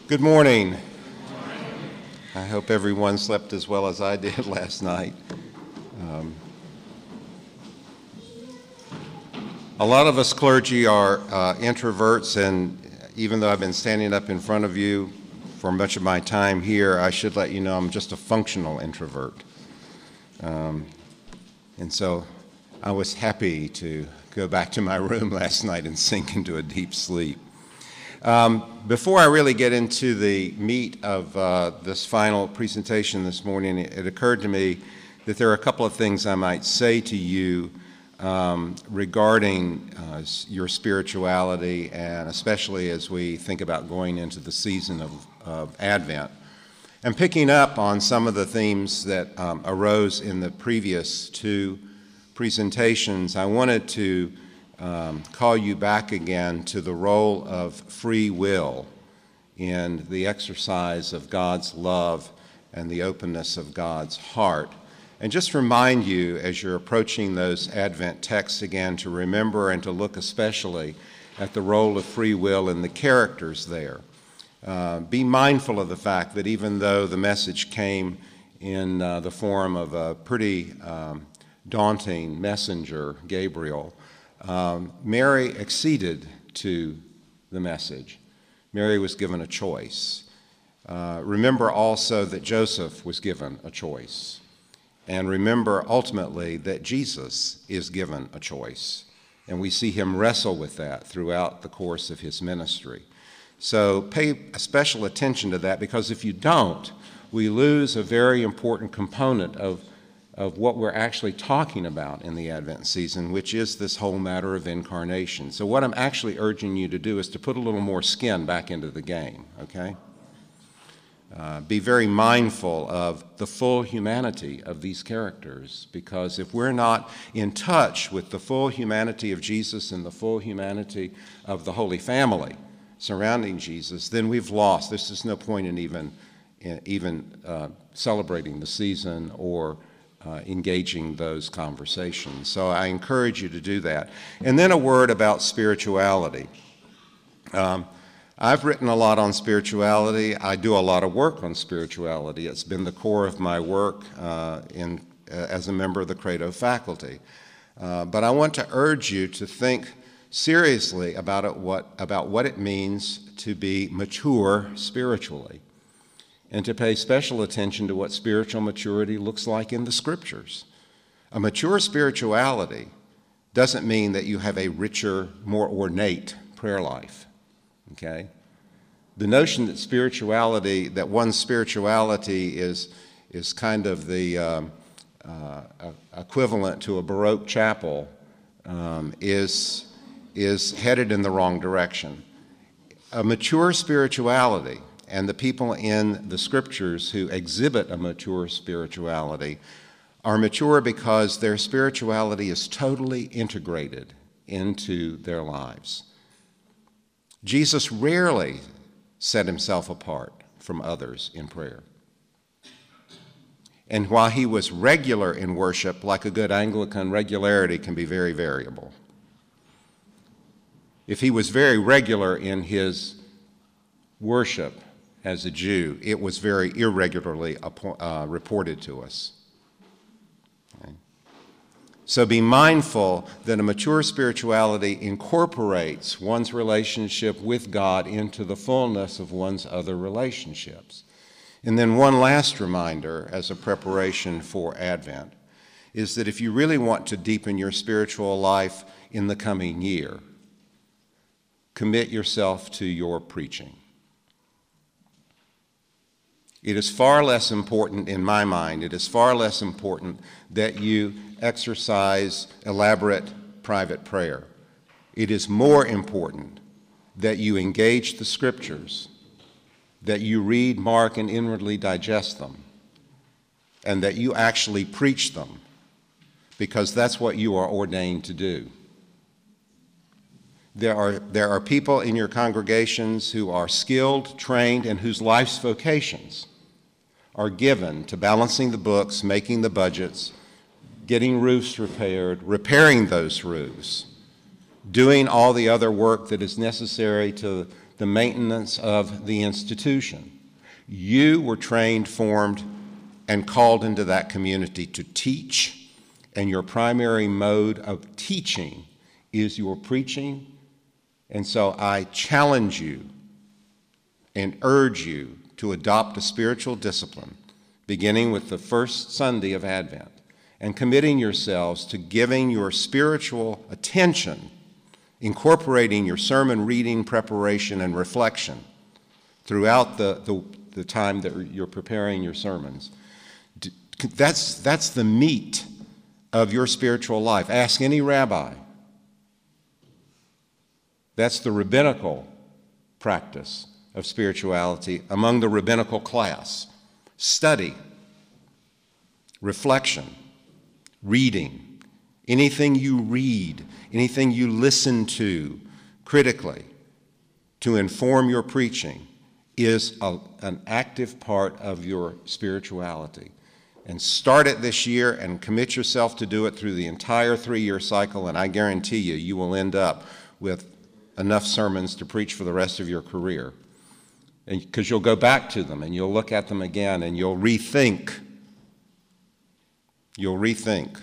Good morning. I hope everyone slept as well as I did last night. A lot of us clergy are introverts, and even though I've been standing up in front of you for much of my time here, I should let you know I'm just a functional introvert. And so I was happy to go back to my room last night and sink into a deep sleep. Before I really get into the meat of this final presentation this morning, it occurred to me that there are a couple of things I might say to you regarding your spirituality, and especially as we think about going into the season of Advent. And picking up on some of the themes that arose in the previous two presentations, I wanted to call you back again to the role of free will in the exercise of God's love and the openness of God's heart. And just remind you, as you're approaching those Advent texts again, to remember and to look especially at the role of free will and the characters there. Be mindful of the fact that even though the message came in the form of a pretty daunting messenger, Gabriel, Mary acceded to the message. Mary was given a choice. Remember also that Joseph was given a choice. And remember ultimately that Jesus is given a choice. And we see him wrestle with that throughout the course of his ministry. So pay special attention to that, because if you don't, we lose a very important component of what we're actually talking about in the Advent season, which is this whole matter of incarnation. So what I'm actually urging you to do is to put a little more skin back into the game, okay? Be very mindful of the full humanity of these characters, because if we're not in touch with the full humanity of Jesus and the full humanity of the Holy Family surrounding Jesus, then we've lost. This is no point in even celebrating the season or engaging those conversations. So I encourage you to do that. And then a word about spirituality. I've written a lot on spirituality. I do a lot of work on spirituality. It's been the core of my work as a member of the Credo faculty. But I want to urge you to think seriously about what it means to be mature spiritually, and to pay special attention to what spiritual maturity looks like in the Scriptures. A mature spirituality doesn't mean that you have a richer, more ornate prayer life, okay? The notion that one's spirituality is kind of the equivalent to a Baroque chapel is headed in the wrong direction. A mature spirituality, and the people in the Scriptures who exhibit a mature spirituality are mature because their spirituality is totally integrated into their lives. Jesus rarely set himself apart from others in prayer. And while he was regular in worship, like a good Anglican, regularity can be very variable. If he was very regular in his worship as a Jew, it was very irregularly reported to us. Okay? So be mindful that a mature spirituality incorporates one's relationship with God into the fullness of one's other relationships. And then one last reminder as a preparation for Advent is that if you really want to deepen your spiritual life in the coming year, commit yourself to your preaching. It is far less important, in my mind, it is far less important that you exercise elaborate private prayer. It is more important that you engage the Scriptures, that you read, mark, and inwardly digest them, and that you actually preach them, because that's what you are ordained to do. There are people in your congregations who are skilled, trained, and whose life's vocations are given to balancing the books, making the budgets, getting roofs repaired, repairing those roofs, doing all the other work that is necessary to the maintenance of the institution. You were trained, formed, and called into that community to teach, and your primary mode of teaching is your preaching. And so I challenge you and urge you to adopt a spiritual discipline, beginning with the first Sunday of Advent, and committing yourselves to giving your spiritual attention, incorporating your sermon reading, preparation, and reflection throughout the time that you're preparing your sermons. That's the meat of your spiritual life. Ask any rabbi. That's the rabbinical practice of spirituality among the rabbinical class. Study, reflection, reading. Anything you read, anything you listen to critically to inform your preaching is an active part of your spirituality. And start it this year and commit yourself to do it through the entire 3-year cycle, and I guarantee you, you will end up with enough sermons to preach for the rest of your career. Because you'll go back to them and you'll look at them again and you'll rethink. You'll rethink.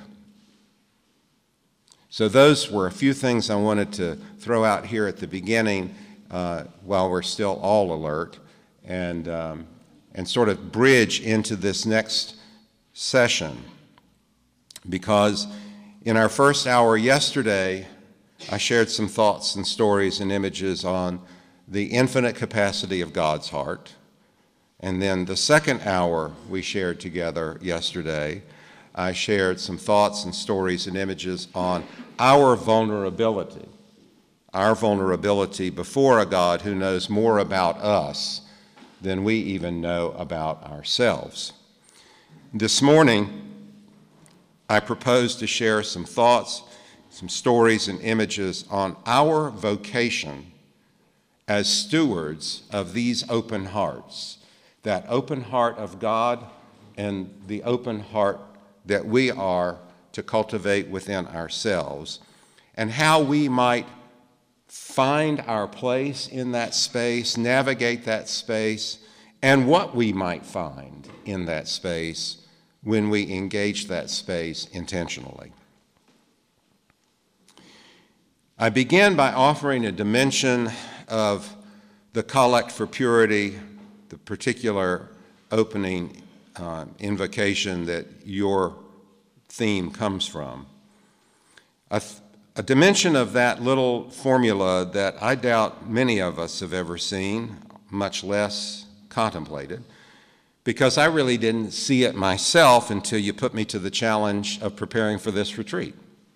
So those were a few things I wanted to throw out here at the beginning while we're still all alert, and sort of bridge into this next session. Because in our first hour yesterday, I shared some thoughts and stories and images on the infinite capacity of God's heart. And then the second hour we shared together yesterday, I shared some thoughts and stories and images on our vulnerability before a God who knows more about us than we even know about ourselves. This morning, I propose to share some thoughts, some stories and images on our vocation as stewards of these open hearts, that open heart of God and the open heart that we are to cultivate within ourselves, and how we might find our place in that space, navigate that space, and what we might find in that space when we engage that space intentionally. I begin by offering a dimension of the Collect for Purity, the particular opening invocation that your theme comes from. A dimension of that little formula that I doubt many of us have ever seen, much less contemplated, because I really didn't see it myself until you put me to the challenge of preparing for this retreat.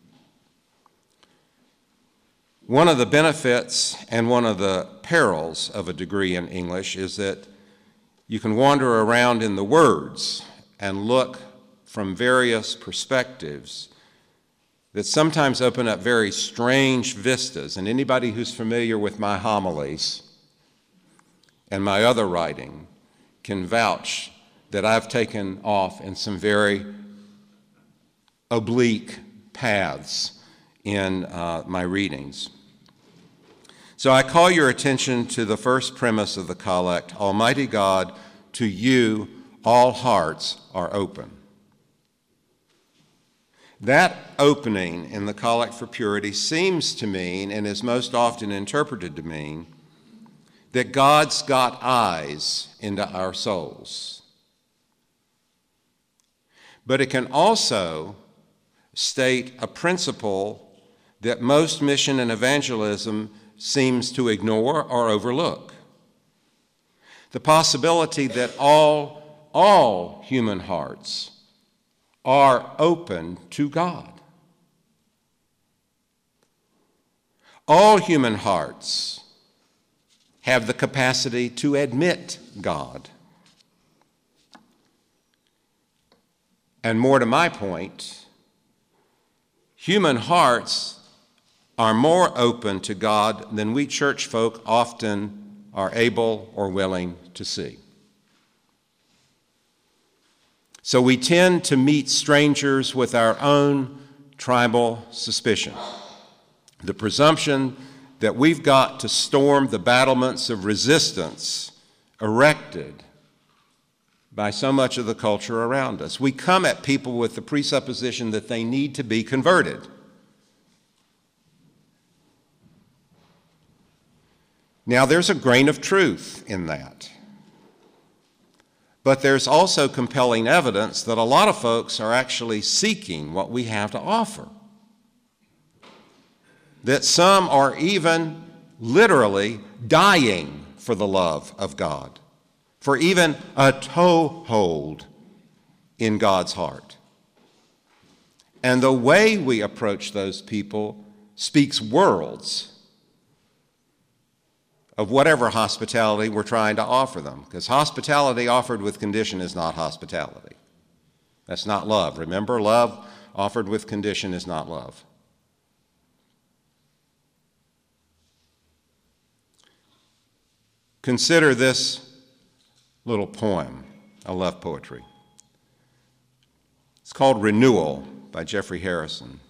One of the benefits and one of the perils of a degree in English is that you can wander around in the words and look from various perspectives that sometimes open up very strange vistas. And anybody who's familiar with my homilies and my other writing can vouch that I've taken off in some very oblique paths in my readings. So I call your attention to the first premise of the collect: Almighty God, to you all hearts are open. That opening in the Collect for Purity seems to mean, and is most often interpreted to mean, that God's got eyes into our souls. But it can also state a principle that most mission and evangelism seems to ignore or overlook: the possibility that all human hearts are open to God. All human hearts have the capacity to admit God. And more to my point, human hearts are more open to God than we church folk often are able or willing to see. So we tend to meet strangers with our own tribal suspicion, the presumption that we've got to storm the battlements of resistance erected by so much of the culture around us. We come at people with the presupposition that they need to be converted. Now, there's a grain of truth in that. But there's also compelling evidence that a lot of folks are actually seeking what we have to offer. That some are even literally dying for the love of God, for even a toehold in God's heart. And the way we approach those people speaks worlds of whatever hospitality we're trying to offer them. Because hospitality offered with condition is not hospitality. That's not love. Remember, love offered with condition is not love. Consider this little poem. I love poetry. It's called Renewal by Jeffrey Harrison.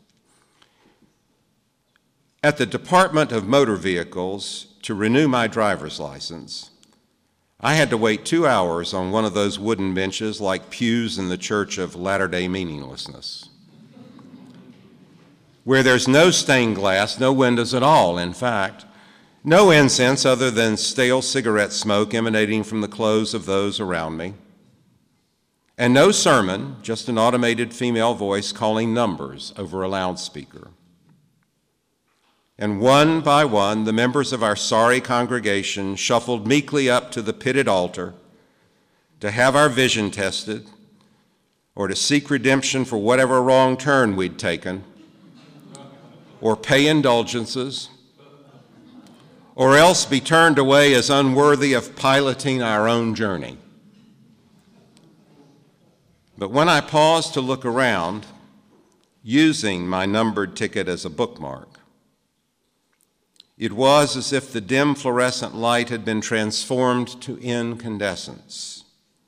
At the Department of Motor Vehicles, to renew my driver's license, I had to wait 2 hours on one of those wooden benches like pews in the Church of Latter-day Meaninglessness, where there's no stained glass, no windows at all, in fact, no incense other than stale cigarette smoke emanating from the clothes of those around me, and no sermon, just an automated female voice calling numbers over a loudspeaker. And one by one, the members of our sorry congregation shuffled meekly up to the pitted altar to have our vision tested or to seek redemption for whatever wrong turn we'd taken, or pay indulgences, or else be turned away as unworthy of piloting our own journey. But when I paused to look around, using my numbered ticket as a bookmark, it was as if the dim fluorescent light had been transformed to incandescence.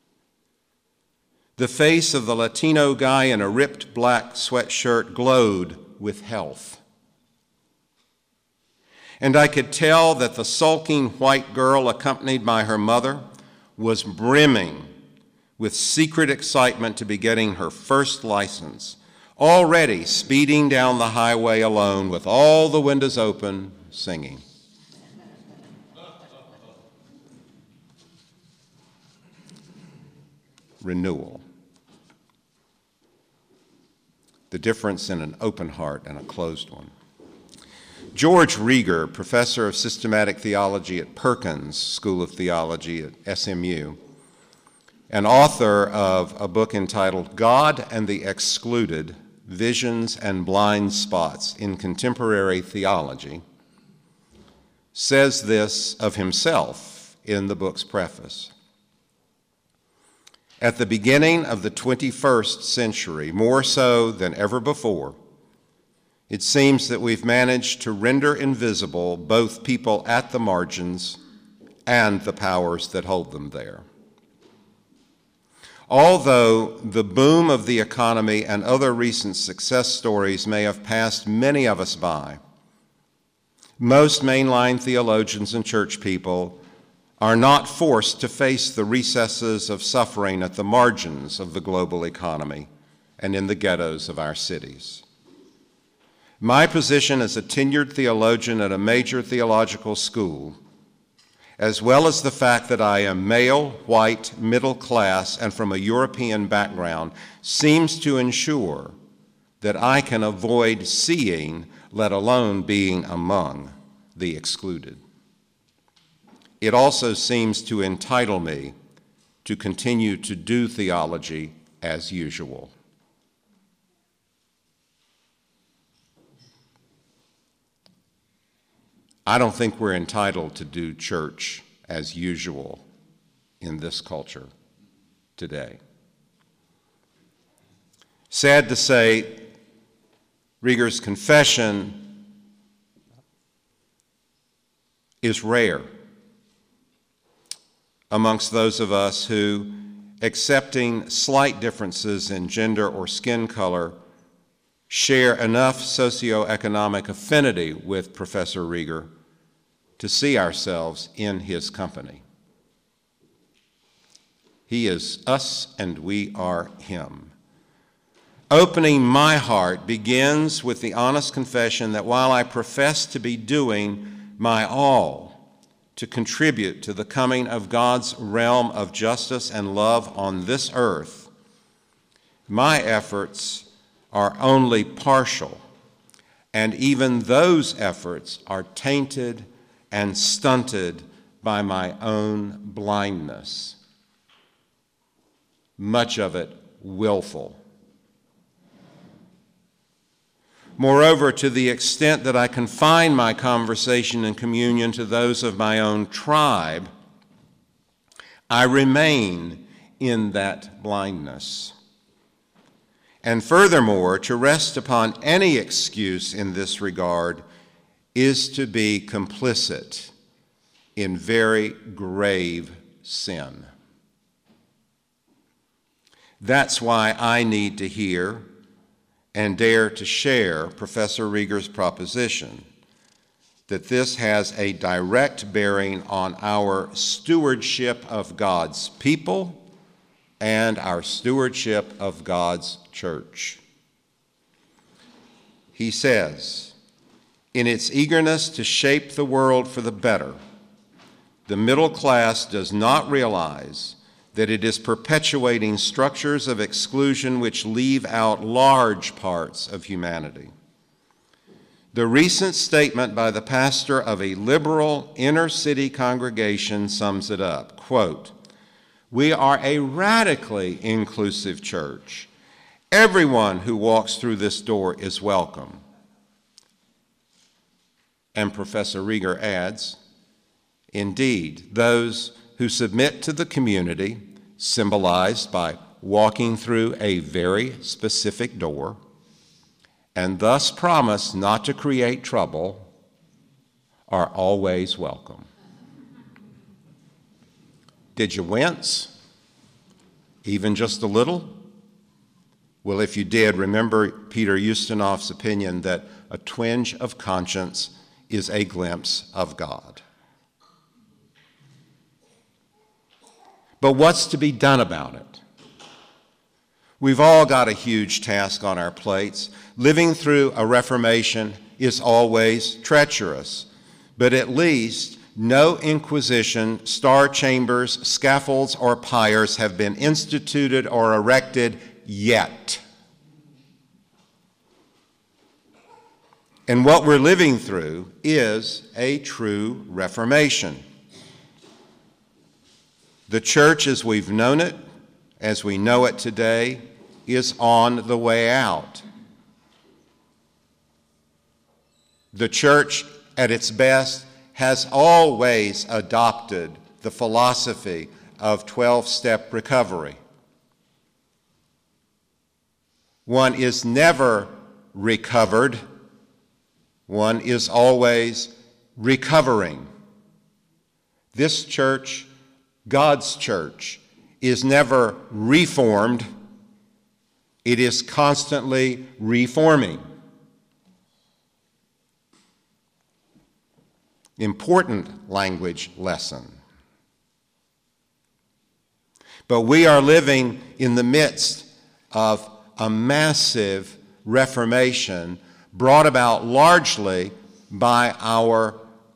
The face of the Latino guy in a ripped black sweatshirt glowed with health. And I could tell that the sulking white girl accompanied by her mother was brimming with secret excitement to be getting her first license, already speeding down the highway alone with all the windows open, singing. Renewal. The difference in an open heart and a closed one. George Rieger, professor of systematic theology at Perkins School of Theology at SMU, and author of a book entitled God and the Excluded, Visions and Blind Spots in Contemporary Theology, says this of himself in the book's preface. At the beginning of the 21st century, more so than ever before, it seems that we've managed to render invisible both people at the margins and the powers that hold them there. Although the boom of the economy and other recent success stories may have passed many of us by, most mainline theologians and church people are not forced to face the recesses of suffering at the margins of the global economy and in the ghettos of our cities. My position as a tenured theologian at a major theological school, as well as the fact that I am male, white, middle class, and from a European background, seems to ensure that I can avoid seeing, let alone being among, the excluded. It also seems to entitle me to continue to do theology as usual. I don't think we're entitled to do church as usual in this culture today. Sad to say, Rieger's confession is rare amongst those of us who, accepting slight differences in gender or skin color, share enough socioeconomic affinity with Professor Rieger to see ourselves in his company. He is us and we are him. Opening my heart begins with the honest confession that while I profess to be doing my all to contribute to the coming of God's realm of justice and love on this earth, my efforts are only partial, and even those efforts are tainted and stunted by my own blindness, much of it willful. Moreover, to the extent that I confine my conversation and communion to those of my own tribe, I remain in that blindness. And furthermore, to rest upon any excuse in this regard is to be complicit in very grave sin. That's why I need to hear and dare to share Professor Rieger's proposition that this has a direct bearing on our stewardship of God's people and our stewardship of God's church. He says, in its eagerness to shape the world for the better, the middle class does not realize that it is perpetuating structures of exclusion which leave out large parts of humanity. The recent statement by the pastor of a liberal inner-city congregation sums it up, quote, "We are a radically inclusive church. Everyone who walks through this door is welcome." And Professor Rieger adds, indeed, those who submit to the community, symbolized by walking through a very specific door, and thus promise not to create trouble, are always welcome. Did you wince? Even just a little? Well, if you did, remember Peter Ustinov's opinion that a twinge of conscience is a glimpse of God. But what's to be done about it? We've all got a huge task on our plates. Living through a Reformation is always treacherous, but at least no inquisition, star chambers, scaffolds, or pyres have been instituted or erected yet. And what we're living through is a true Reformation. The church as we've known it, as we know it today, is on the way out. The church, at its best, has always adopted the philosophy of 12-step recovery. One is never recovered. One is always recovering. This church, God's church, is never reformed. It is constantly reforming. Important language lesson. But we are living in the midst of a massive reformation brought about largely by our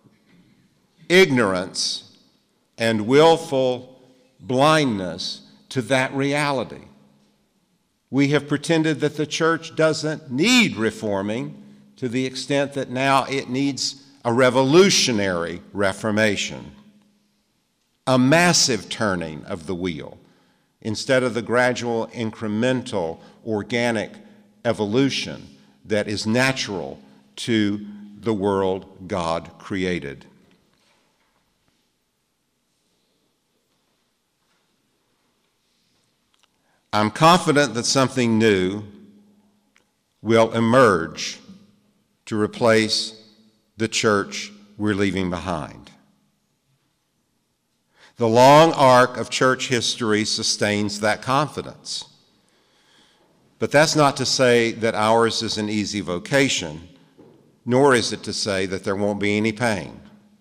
ignorance and willful blindness to that reality. We have pretended that the church doesn't need reforming to the extent that now it needs a revolutionary reformation, a massive turning of the wheel, instead of the gradual, incremental, organic evolution that is natural to the world God created. I'm confident that something new will emerge to replace the church we're leaving behind. The long arc of church history sustains that confidence. But that's not to say that ours is an easy vocation, nor is it to say that there won't be any pain.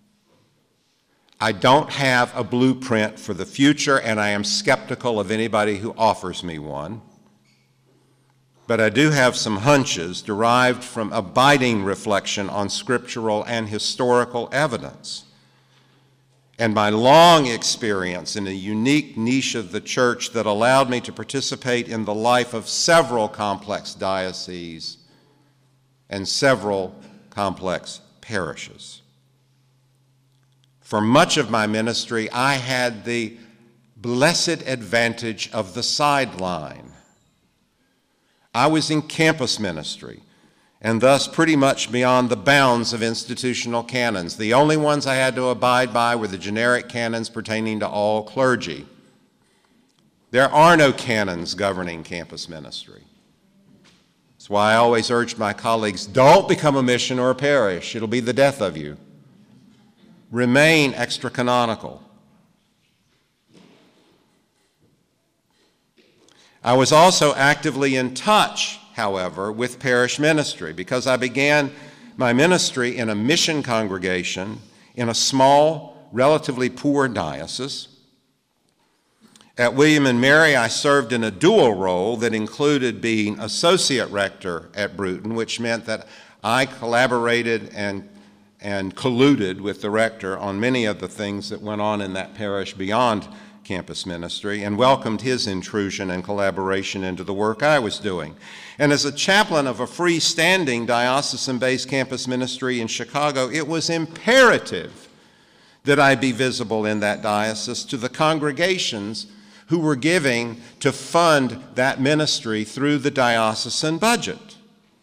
I don't have a blueprint for the future, and I am skeptical of anybody who offers me one. But I do have some hunches derived from abiding reflection on scriptural and historical evidence, and my long experience in a unique niche of the church that allowed me to participate in the life of several complex dioceses and several complex parishes. For much of my ministry, I had the blessed advantage of the sideline. I was in campus ministry, and thus pretty much beyond the bounds of institutional canons. The only ones I had to abide by were the generic canons pertaining to all clergy. There are no canons governing campus ministry. That's why I always urge my colleagues, don't become a mission or a parish. It'll be the death of you. Remain extra-canonical. I was also actively in touch, however, with parish ministry because I began my ministry in a mission congregation in a small, relatively poor diocese. At William and Mary, I served in a dual role that included being associate rector at Bruton, which meant that I collaborated and colluded with the rector on many of the things that went on in that parish beyond campus ministry, and welcomed his intrusion and collaboration into the work I was doing. And as a chaplain of a freestanding diocesan-based campus ministry in Chicago, it was imperative that I be visible in that diocese to the congregations who were giving to fund that ministry through the diocesan budget.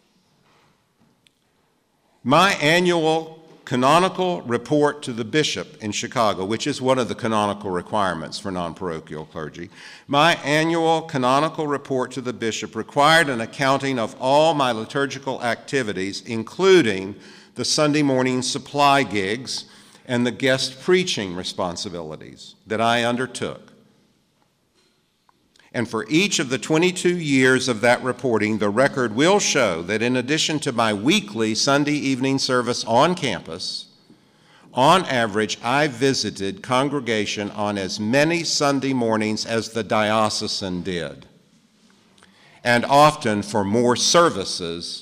My annual canonical report to the bishop in Chicago, which is one of the canonical requirements for non-parochial clergy, my annual canonical report to the bishop required an accounting of all my liturgical activities, including the Sunday morning supply gigs and the guest preaching responsibilities that I undertook. And for each of the 22 years of that reporting, the record will show that in addition to my weekly Sunday evening service on campus, on average, I visited congregation on as many Sunday mornings as the diocesan did, and often for more services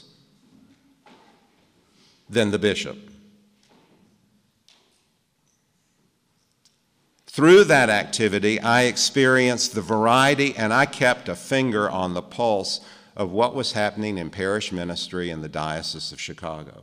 than the bishop. Through that activity, I experienced the variety, and I kept a finger on the pulse of what was happening in parish ministry in the Diocese of Chicago.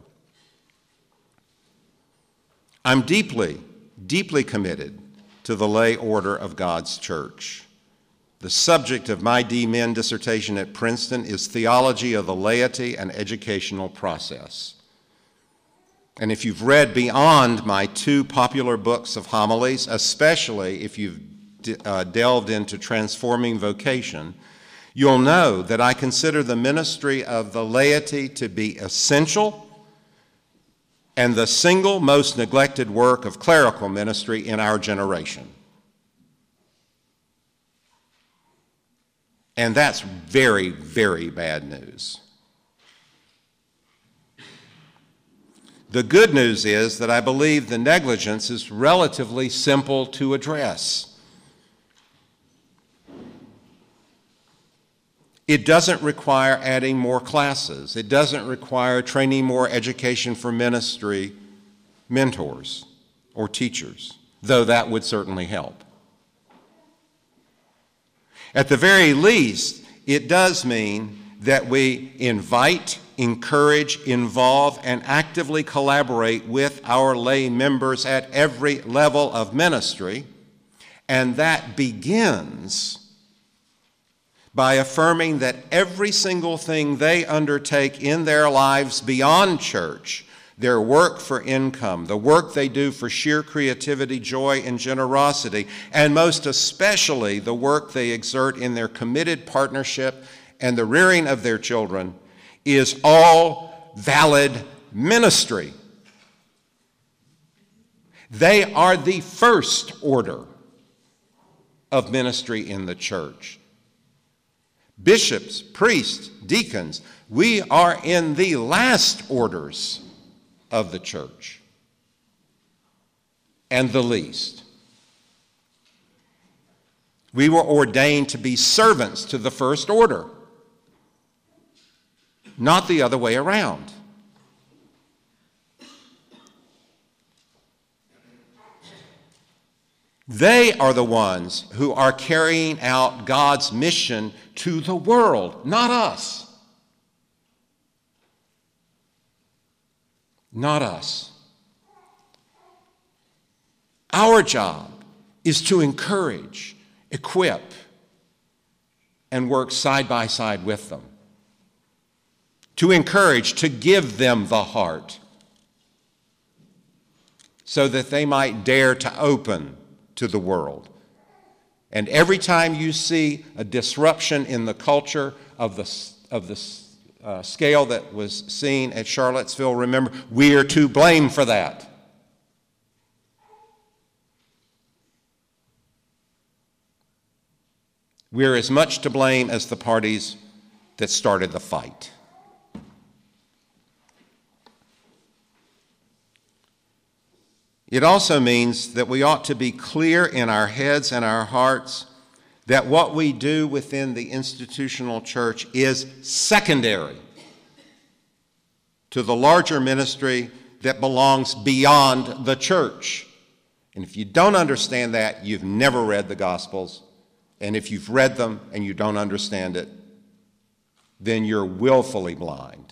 I'm deeply, deeply committed to the lay order of God's church. The subject of my D.Min dissertation at Princeton is Theology of the Laity and Educational Process. And if you've read beyond my two popular books of homilies, especially if you've delved into Transforming Vocation, you'll know that I consider the ministry of the laity to be essential and the single most neglected work of clerical ministry in our generation. And that's very, very bad news. The good news is that I believe the negligence is relatively simple to address. It doesn't require adding more classes. It doesn't require training more education for ministry mentors or teachers, though that would certainly help. At the very least, it does mean that we invite, encourage, involve, and actively collaborate with our lay members at every level of ministry, and that begins by affirming that every single thing they undertake in their lives beyond church, their work for income, the work they do for sheer creativity, joy, and generosity, and most especially the work they exert in their committed partnership and the rearing of their children, is all valid ministry. They are the first order of ministry in the church. bishops, priests, deacons. We are in the last orders of the church and the least. We were ordained to be servants to the first order, not the other way around. They are the ones who are carrying out God's mission to the world, not us. Not us. Our job is to encourage, equip, and work side by side with them. To encourage, to give them the heart so that they might dare to open to the world. And every time you see a disruption in the culture of the scale that was seen at Charlottesville, remember, we are to blame for that. We're as much to blame as the parties that started the fight. It also means that we ought to be clear in our heads and our hearts that what we do within the institutional church is secondary to the larger ministry that belongs beyond the church. And if you don't understand that, you've never read the Gospels. And if you've read them and you don't understand it, then you're willfully blind.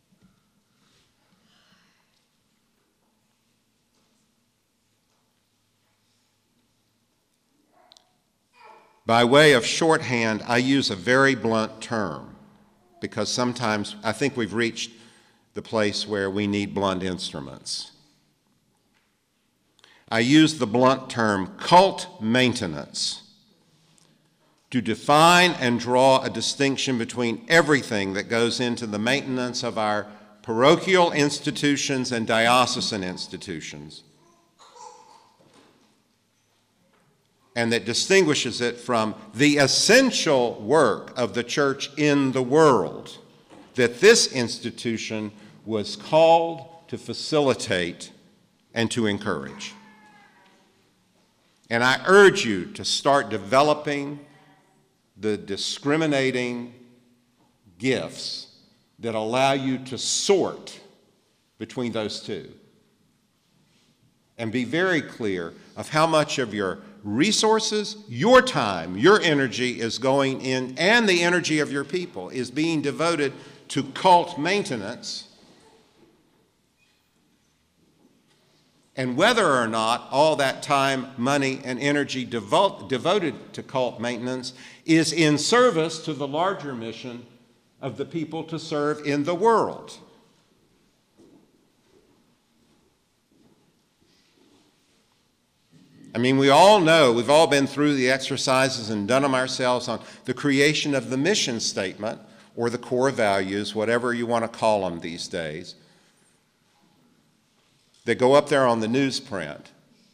By way of shorthand, I use a very blunt term because sometimes I think we've reached the place where we need blunt instruments. I use the blunt term cult maintenance to define and draw a distinction between everything that goes into the maintenance of our parochial institutions and diocesan institutions, and that distinguishes it from the essential work of the church in the world that this institution was called to facilitate and to encourage. And I urge you to start developing the discriminating gifts that allow you to sort between those two. And be very clear of how much of your resources, your time, your energy is going in, and the energy of your people is being devoted to cult maintenance, and whether or not all that time, money, and energy devoted to cult maintenance is in service to the larger mission of the people to serve in the world. I mean, we all know, we've all been through the exercises and done them ourselves on the creation of the mission statement or the core values, whatever you want to call them these days, that go up there on the newsprint.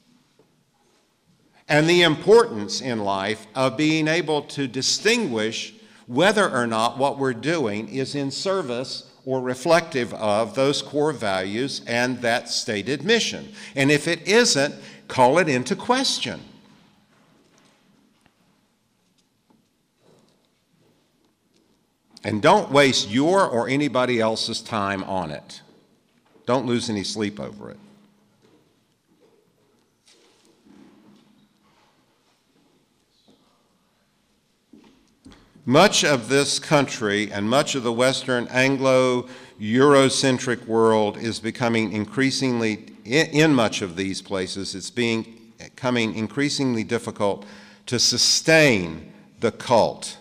And the importance in life of being able to distinguish whether or not what we're doing is in service or reflective of those core values and that stated mission. And if it isn't, call it into question. And don't waste your or anybody else's time on it. Don't lose any sleep over it. Much of this country and much of the Western Anglo-Eurocentric world is becoming increasingly, in much of these places, it's becoming increasingly difficult to sustain the cult.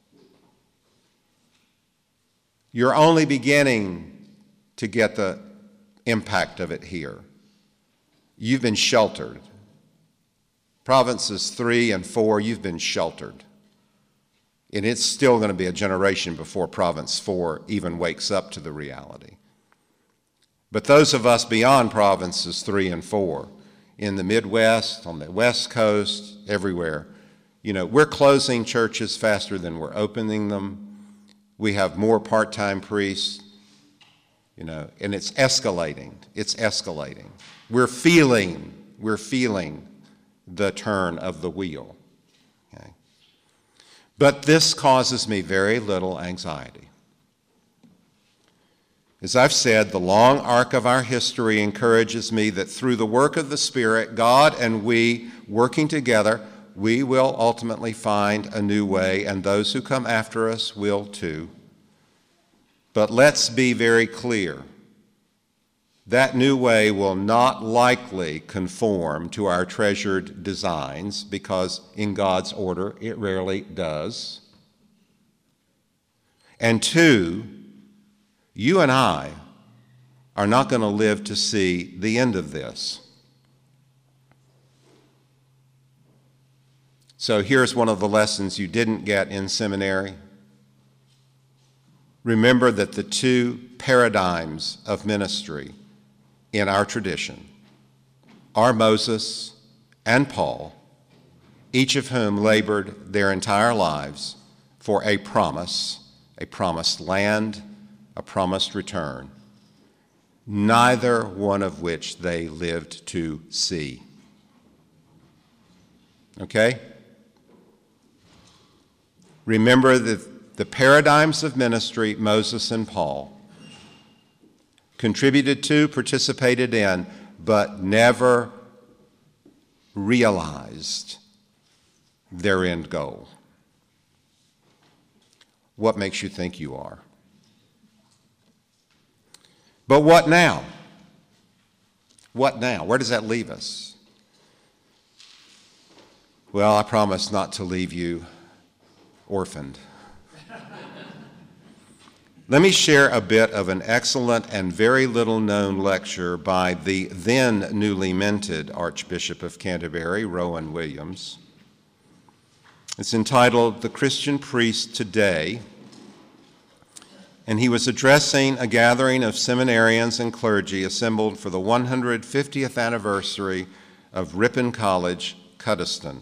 You're only beginning to get the impact of it here. You've been sheltered. Provinces 3 and 4, you've been sheltered. And it's still going to be a generation before Province 4 even wakes up to the reality. But those of us beyond Provinces 3 and 4, in the Midwest, on the West Coast, everywhere, We're closing churches faster than we're opening them. We have more part-time priests, and it's escalating. It's escalating. We're feeling the turn of the wheel. Okay? But this causes me very little anxiety. As I've said, the long arc of our history encourages me that through the work of the Spirit, God and we working together, we will ultimately find a new way, and those who come after us will too. But let's be very clear. That new way will not likely conform to our treasured designs, because in God's order, it rarely does. And two, you and I are not going to live to see the end of this. So here's one of the lessons you didn't get in seminary. Remember that the two paradigms of ministry in our tradition are Moses and Paul, each of whom labored their entire lives for a promised land, a promised return, neither one of which they lived to see. Okay? Remember that the paradigms of ministry, Moses and Paul, contributed to, participated in, but never realized their end goal. What makes you think you are? But what now? What now? Where does that leave us? Well, I promise not to leave you orphaned. Let me share a bit of an excellent and very little-known lecture by the then newly minted Archbishop of Canterbury, Rowan Williams. It's entitled "The Christian Priest Today," and he was addressing a gathering of seminarians and clergy assembled for the 150th anniversary of Ripon College, Cuddesdon.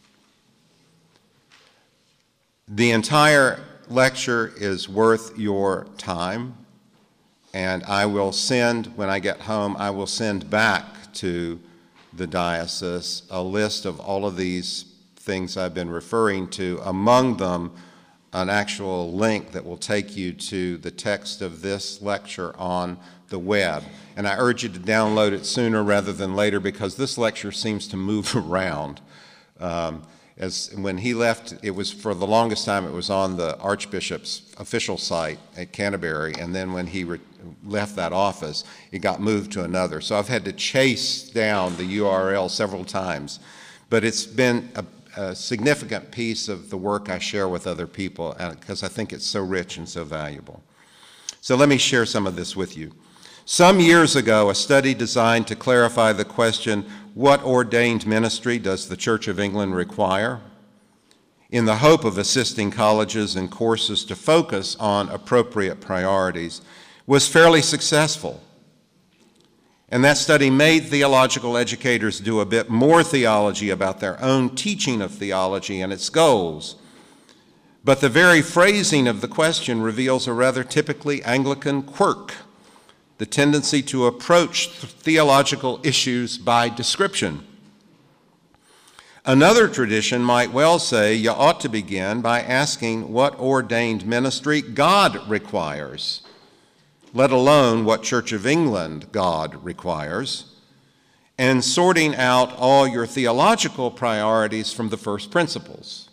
The entire lecture is worth your time, and I will send, when I get home, I will send back to the diocese a list of all of these things I've been referring to, among them an actual link that will take you to the text of this lecture on the web. And I urge you to download it sooner rather than later, because this lecture seems to move around. As when he left, it was, for the longest time, it was on the Archbishop's official site at Canterbury, and then when he left that office, it got moved to another. So I've had to chase down the URL several times. But it's been a significant piece of the work I share with other people, because I think it's so rich and so valuable. So let me share some of this with you. Some years ago, a study designed to clarify the question, what ordained ministry does the Church of England require, in the hope of assisting colleges and courses to focus on appropriate priorities, was fairly successful. And that study made theological educators do a bit more theology about their own teaching of theology and its goals. But the very phrasing of the question reveals a rather typically Anglican quirk, the tendency to approach theological issues by description. Another tradition might well say you ought to begin by asking what ordained ministry God requires, let alone what Church of England God requires, and sorting out all your theological priorities from the first principles.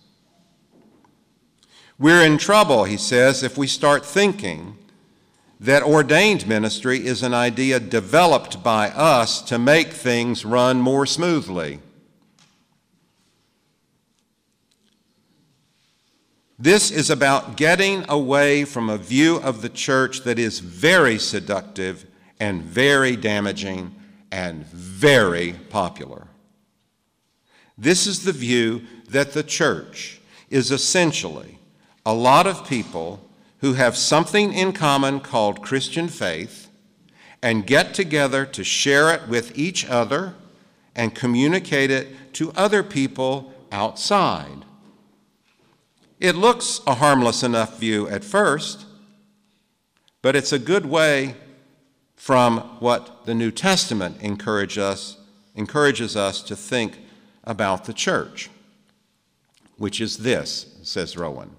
We're in trouble, he says, if we start thinking that ordained ministry is an idea developed by us to make things run more smoothly. This is about getting away from a view of the church that is very seductive and very damaging and very popular. This is the view that the church is essentially a lot of people who have something in common called Christian faith and get together to share it with each other and communicate it to other people outside It looks a harmless enough view at first, but it's a good way from what the New Testament encourages us to think about the church, which is this, says Rowan.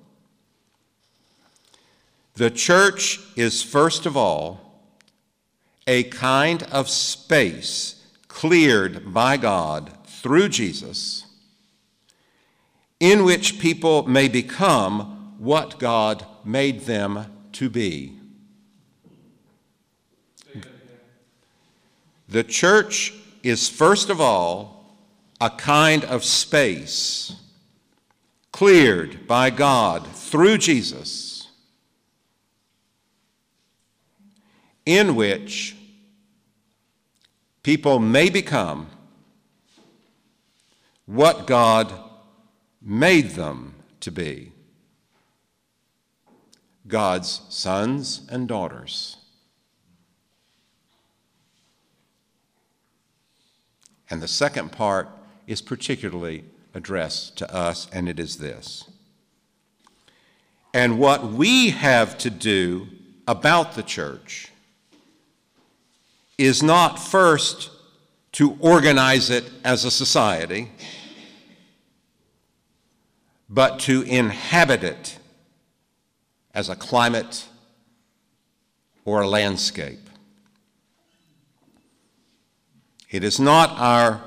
The church is, first of all, a kind of space cleared by God through Jesus, in which people may become what God made them to be. The church is, first of all, a kind of space cleared by God through Jesus, in which people may become what God made them to be, God's sons and daughters. And the second part is particularly addressed to us, and it is this. And what we have to do about the church is not first to organize it as a society, but to inhabit it as a climate or a landscape. It is not our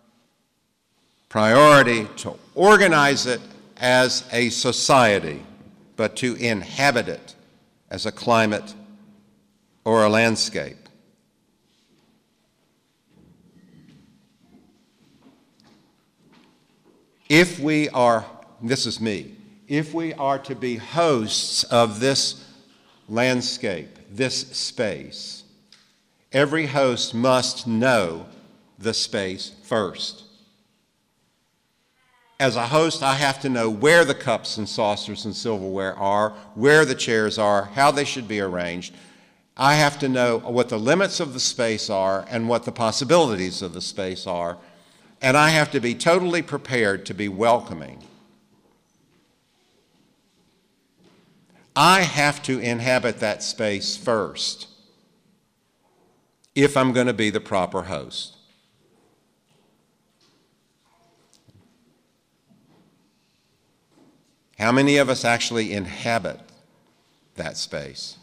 priority to organize it as a society, but to inhabit it as a climate or a landscape. If we are, this is me, if we are to be hosts of this landscape, this space, every host must know the space first. As a host, I have to know where the cups and saucers and silverware are, where the chairs are, how they should be arranged. I have to know what the limits of the space are and what the possibilities of the space are. And I have to be totally prepared to be welcoming. I have to inhabit that space first if I'm going to be the proper host. How many of us actually inhabit that space?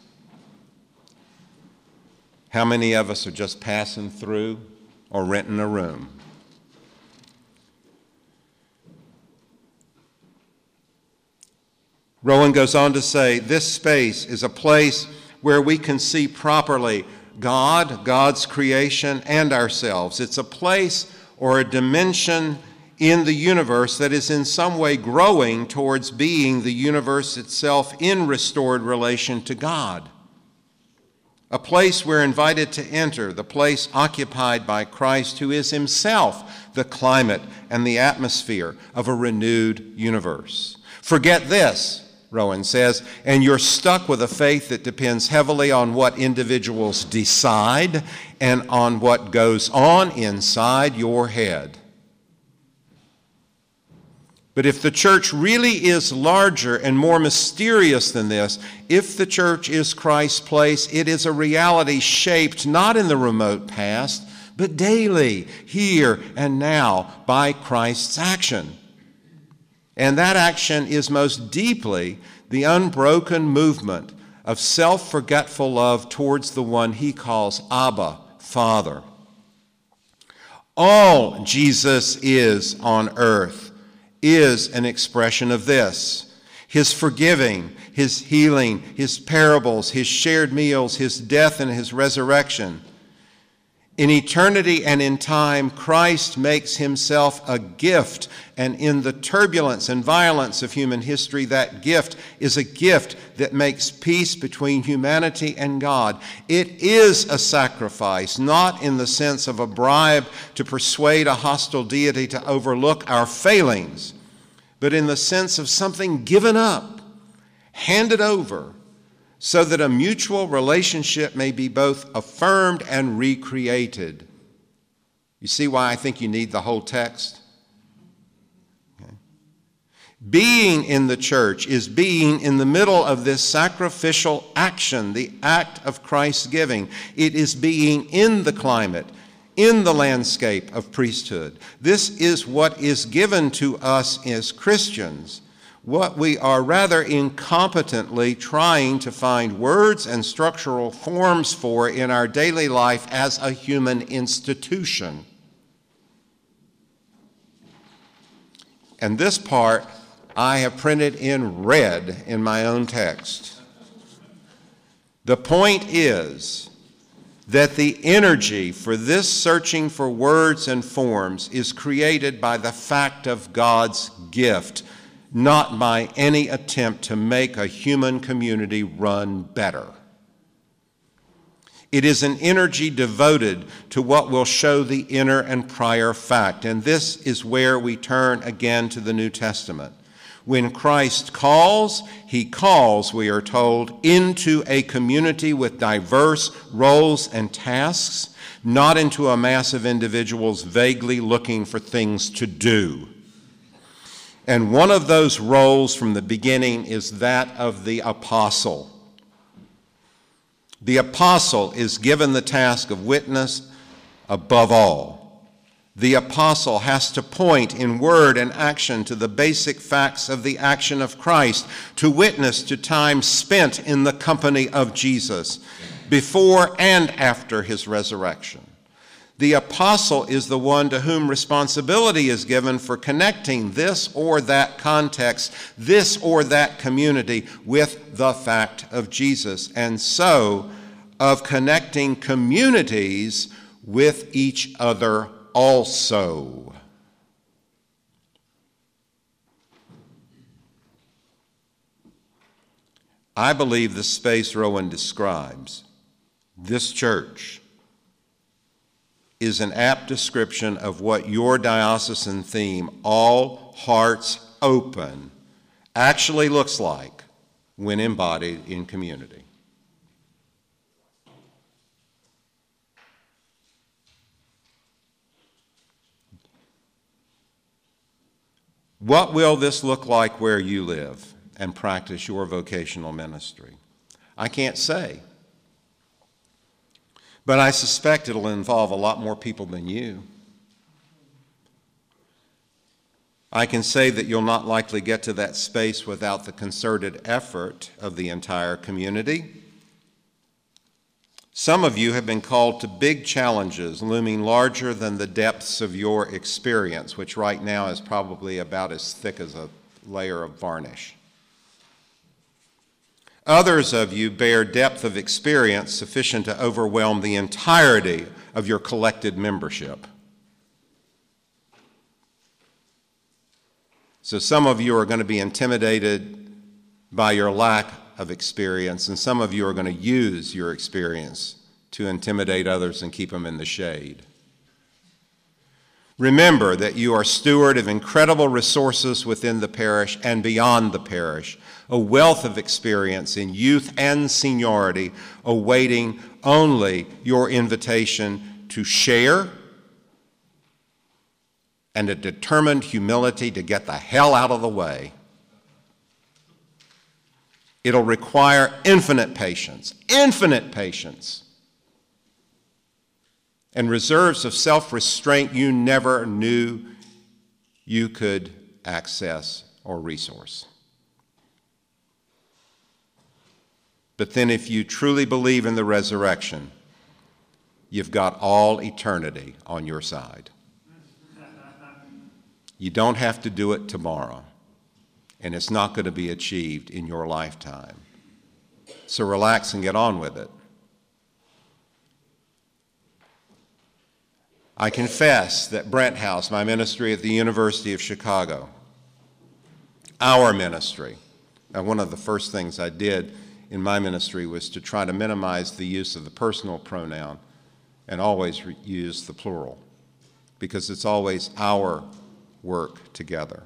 How many of us are just passing through or renting a room? Rowan goes on to say, this space is a place where we can see properly God, God's creation, and ourselves. It's a place or a dimension in the universe that is in some way growing towards being the universe itself in restored relation to God. A place we're invited to enter, the place occupied by Christ, who is himself the climate and the atmosphere of a renewed universe. Forget this, Rowan says, and you're stuck with a faith that depends heavily on what individuals decide and on what goes on inside your head. But if the church really is larger and more mysterious than this, if the church is Christ's place, it is a reality shaped not in the remote past, but daily, here and now, by Christ's action. And that action is most deeply the unbroken movement of self-forgetful love towards the one he calls Abba, Father. All Jesus is on earth is an expression of this. His forgiving, his healing, his parables, his shared meals, his death and his resurrection. In eternity and in time, Christ makes himself a gift, and in the turbulence and violence of human history, that gift is a gift that makes peace between humanity and God. It is a sacrifice, not in the sense of a bribe to persuade a hostile deity to overlook our failings, but in the sense of something given up, handed over, so that a mutual relationship may be both affirmed and recreated. You see why I think you need the whole text? Okay. Being in the church is being in the middle of this sacrificial action, the act of Christ's giving. It is being in the climate, in the landscape of priesthood. This is what is given to us as Christians, what we are rather incompetently trying to find words and structural forms for in our daily life as a human institution. And this part I have printed in red in my own text. The point is that the energy for this searching for words and forms is created by the fact of God's gift, not by any attempt to make a human community run better. It is an energy devoted to what will show the inner and prior fact, and this is where we turn again to the New Testament. When Christ calls, he calls, we are told, into a community with diverse roles and tasks, not into a mass of individuals vaguely looking for things to do. And one of those roles from the beginning is that of the apostle. The apostle is given the task of witness above all. The apostle has to point in word and action to the basic facts of the action of Christ, to witness to time spent in the company of Jesus, before and after his resurrection. The apostle is the one to whom responsibility is given for connecting this or that context, this or that community with the fact of Jesus, and so of connecting communities with each other also. I believe the space Rowan describes, this church, is an apt description of what your diocesan theme, All Hearts Open, actually looks like when embodied in community. What will this look like where you live and practice your vocational ministry? I can't say. But I suspect it'll involve a lot more people than you. I can say that you'll not likely get to that space without the concerted effort of the entire community. Some of you have been called to big challenges looming larger than the depths of your experience, which right now is probably about as thick as a layer of varnish. Others of you bear depth of experience sufficient to overwhelm the entirety of your collected membership. So some of you are going to be intimidated by your lack of experience, and some of you are going to use your experience to intimidate others and keep them in the shade. Remember that you are steward of incredible resources within the parish and beyond the parish, a wealth of experience in youth and seniority, awaiting only your invitation to share and a determined humility to get the hell out of the way. It'll require infinite patience, and reserves of self-restraint you never knew you could access or resource. But then if you truly believe in the resurrection, you've got all eternity on your side. You don't have to do it tomorrow, and it's not going to be achieved in your lifetime. So relax and get on with it. I confess that Brent House, my ministry at the University of Chicago, our ministry, and one of the first things I did in my ministry was to try to minimize the use of the personal pronoun and always use the plural, because it's always our work together.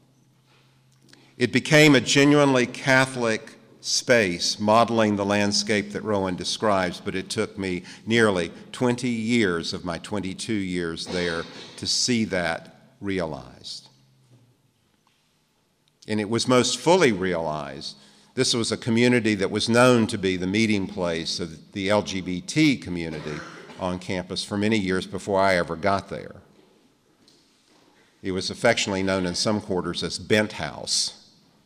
It became a genuinely Catholic space modeling the landscape that Rowan describes, but it took me nearly 20 years of my 22 years there to see that realized. And it was most fully realized. This was a community that was known to be the meeting place of the LGBT community on campus for many years before I ever got there. It was affectionately known in some quarters as Bent House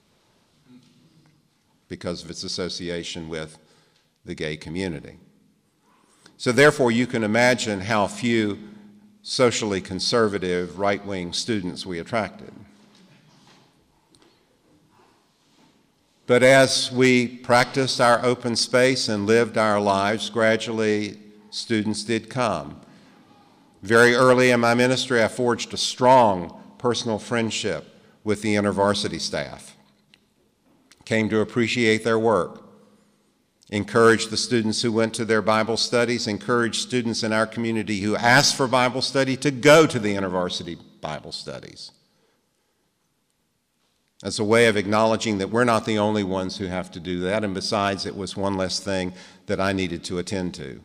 because of its association with the gay community. So therefore, you can imagine how few socially conservative, right-wing students we attracted. But as we practiced our open space and lived our lives, gradually students did come. Very early in my ministry, I forged a strong personal friendship with the InterVarsity staff. Came to appreciate their work, encouraged the students who went to their Bible studies, encouraged students in our community who asked for Bible study to go to the InterVarsity Bible studies. As a way of acknowledging that we're not the only ones who have to do that, and besides, it was one less thing that I needed to attend to.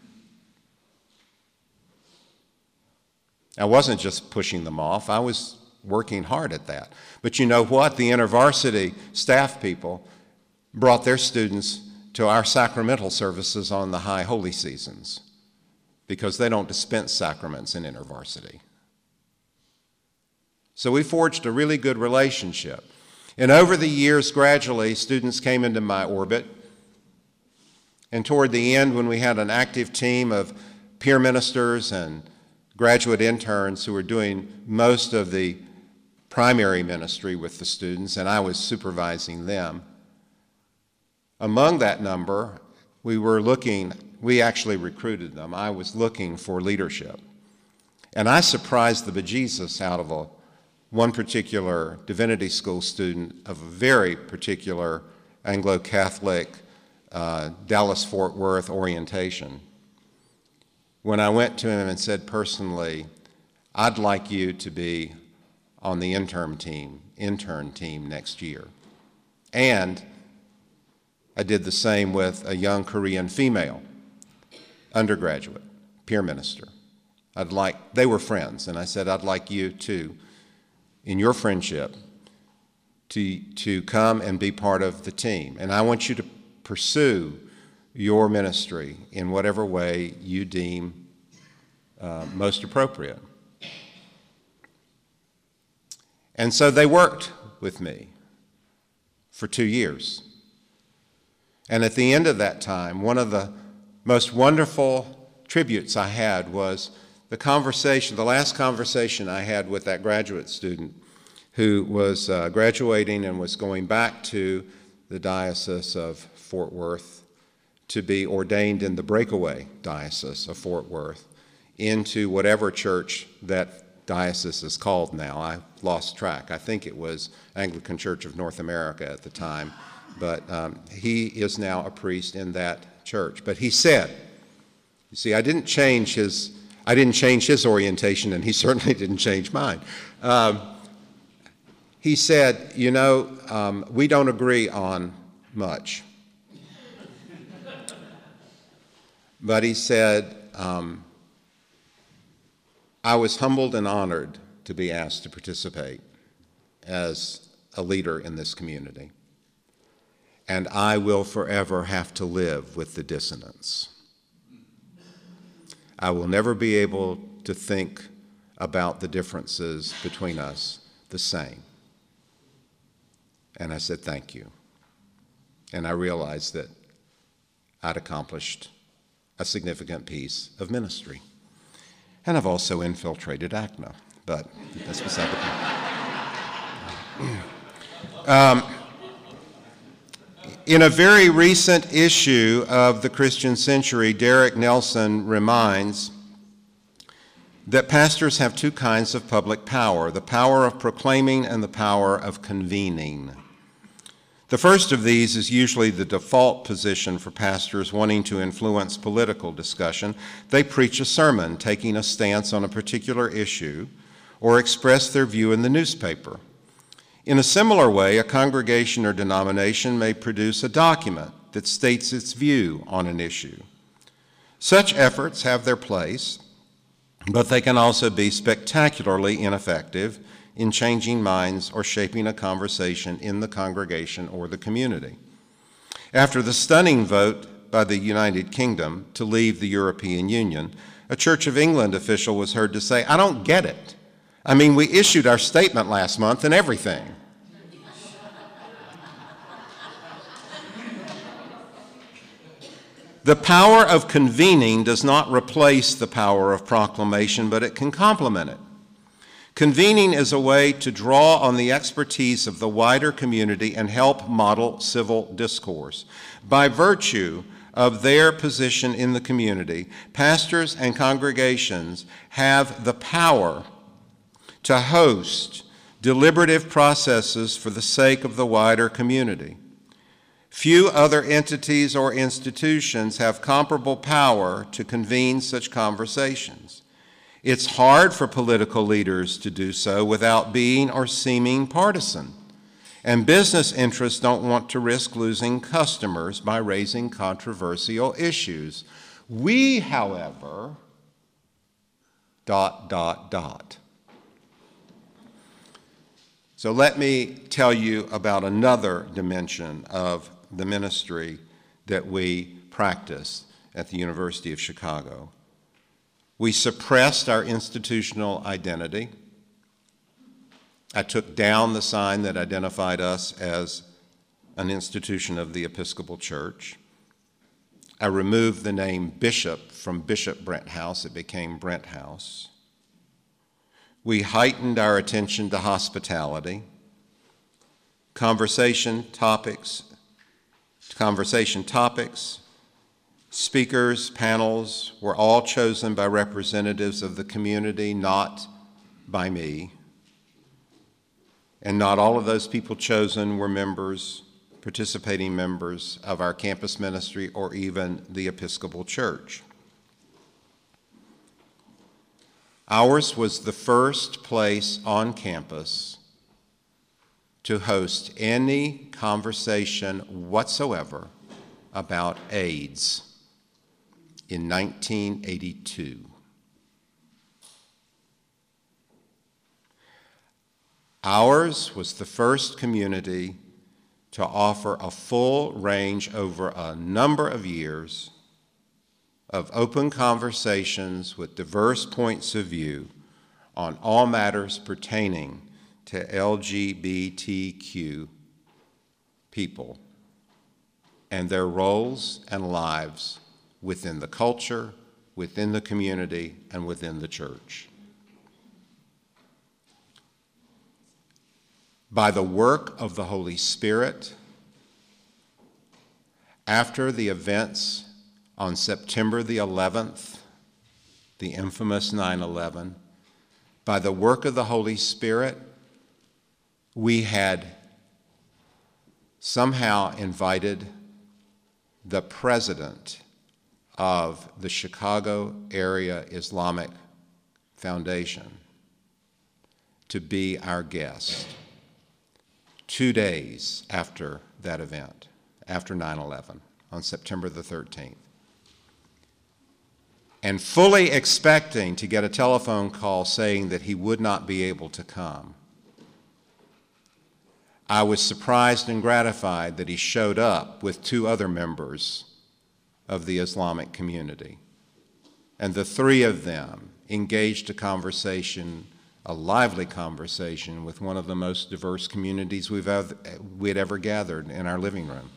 I wasn't just pushing them off, I was working hard at that. But you know what? The InterVarsity staff people brought their students to our sacramental services on the high holy seasons because they don't dispense sacraments in InterVarsity. So we forged a really good relationship. And over the years, gradually, students came into my orbit. And toward the end, when we had an active team of peer ministers and graduate interns who were doing most of the primary ministry with the students, and I was supervising them, among that number, we actually recruited them. I was looking for leadership. And I surprised the bejesus out of one particular divinity school student of a very particular Anglo-Catholic Dallas-Fort Worth orientation. When I went to him and said personally, I'd like you to be on the intern team next year. And I did the same with a young Korean female undergraduate, peer minister. They were friends, and I said, I'd like you to, in your friendship, to come and be part of the team. And I want you to pursue your ministry in whatever way you deem most appropriate. And so they worked with me for 2 years. And at the end of that time, one of the most wonderful tributes I had was the last conversation I had with that graduate student who was graduating and was going back to the Diocese of Fort Worth to be ordained in the breakaway Diocese of Fort Worth into whatever church that diocese is called now. I lost track. I think it was Anglican Church of North America at the time. But he is now a priest in that church. But he said, you see, I didn't change his orientation, and he certainly didn't change mine. He said, we don't agree on much. But he said, I was humbled and honored to be asked to participate as a leader in this community. And I will forever have to live with the dissonance. I will never be able to think about the differences between us the same. And I said, thank you. And I realized that I'd accomplished a significant piece of ministry. And I've also infiltrated ACNA, but that's beside the point. In a very recent issue of the Christian Century, Derek Nelson reminds that pastors have two kinds of public power, the power of proclaiming and the power of convening. The first of these is usually the default position for pastors wanting to influence political discussion. They preach a sermon, taking a stance on a particular issue, or express their view in the newspaper. In a similar way, a congregation or denomination may produce a document that states its view on an issue. Such efforts have their place, but they can also be spectacularly ineffective in changing minds or shaping a conversation in the congregation or the community. After the stunning vote by the United Kingdom to leave the European Union, a Church of England official was heard to say, "I don't get it. I mean, we issued our statement last month and everything." The power of convening does not replace the power of proclamation, but it can complement it. Convening is a way to draw on the expertise of the wider community and help model civil discourse. By virtue of their position in the community, pastors and congregations have the power to host deliberative processes for the sake of the wider community. Few other entities or institutions have comparable power to convene such conversations. It's hard for political leaders to do so without being or seeming partisan, and business interests don't want to risk losing customers by raising controversial issues. We, however, ... So let me tell you about another dimension of the ministry that we practice at the University of Chicago. We suppressed our institutional identity. I took down the sign that identified us as an institution of the Episcopal Church. I removed the name Bishop from Bishop Brent House. It became Brent House. We heightened our attention to hospitality. Conversation topics, speakers, panels were all chosen by representatives of the community, not by me. And not all of those people chosen were participating members of our campus ministry or even the Episcopal Church. Ours was the first place on campus to host any conversation whatsoever about AIDS in 1982. Ours was the first community to offer a full range over a number of years of open conversations with diverse points of view on all matters pertaining to LGBTQ people and their roles and lives within the culture, within the community, and within the church. By the work of the Holy Spirit, after the events on September the 11th, the infamous 9/11, by the work of the Holy Spirit, we had somehow invited the president of the Chicago Area Islamic Foundation to be our guest 2 days after that event, after 9/11, on September the 13th. And fully expecting to get a telephone call saying that he would not be able to come, I was surprised and gratified that he showed up with 2 other members of the Islamic community. And the 3 of them engaged a conversation, a lively conversation, with one of the most diverse communities we'd ever gathered in our living room.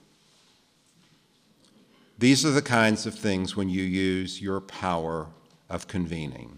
These are the kinds of things when you use your power of convening.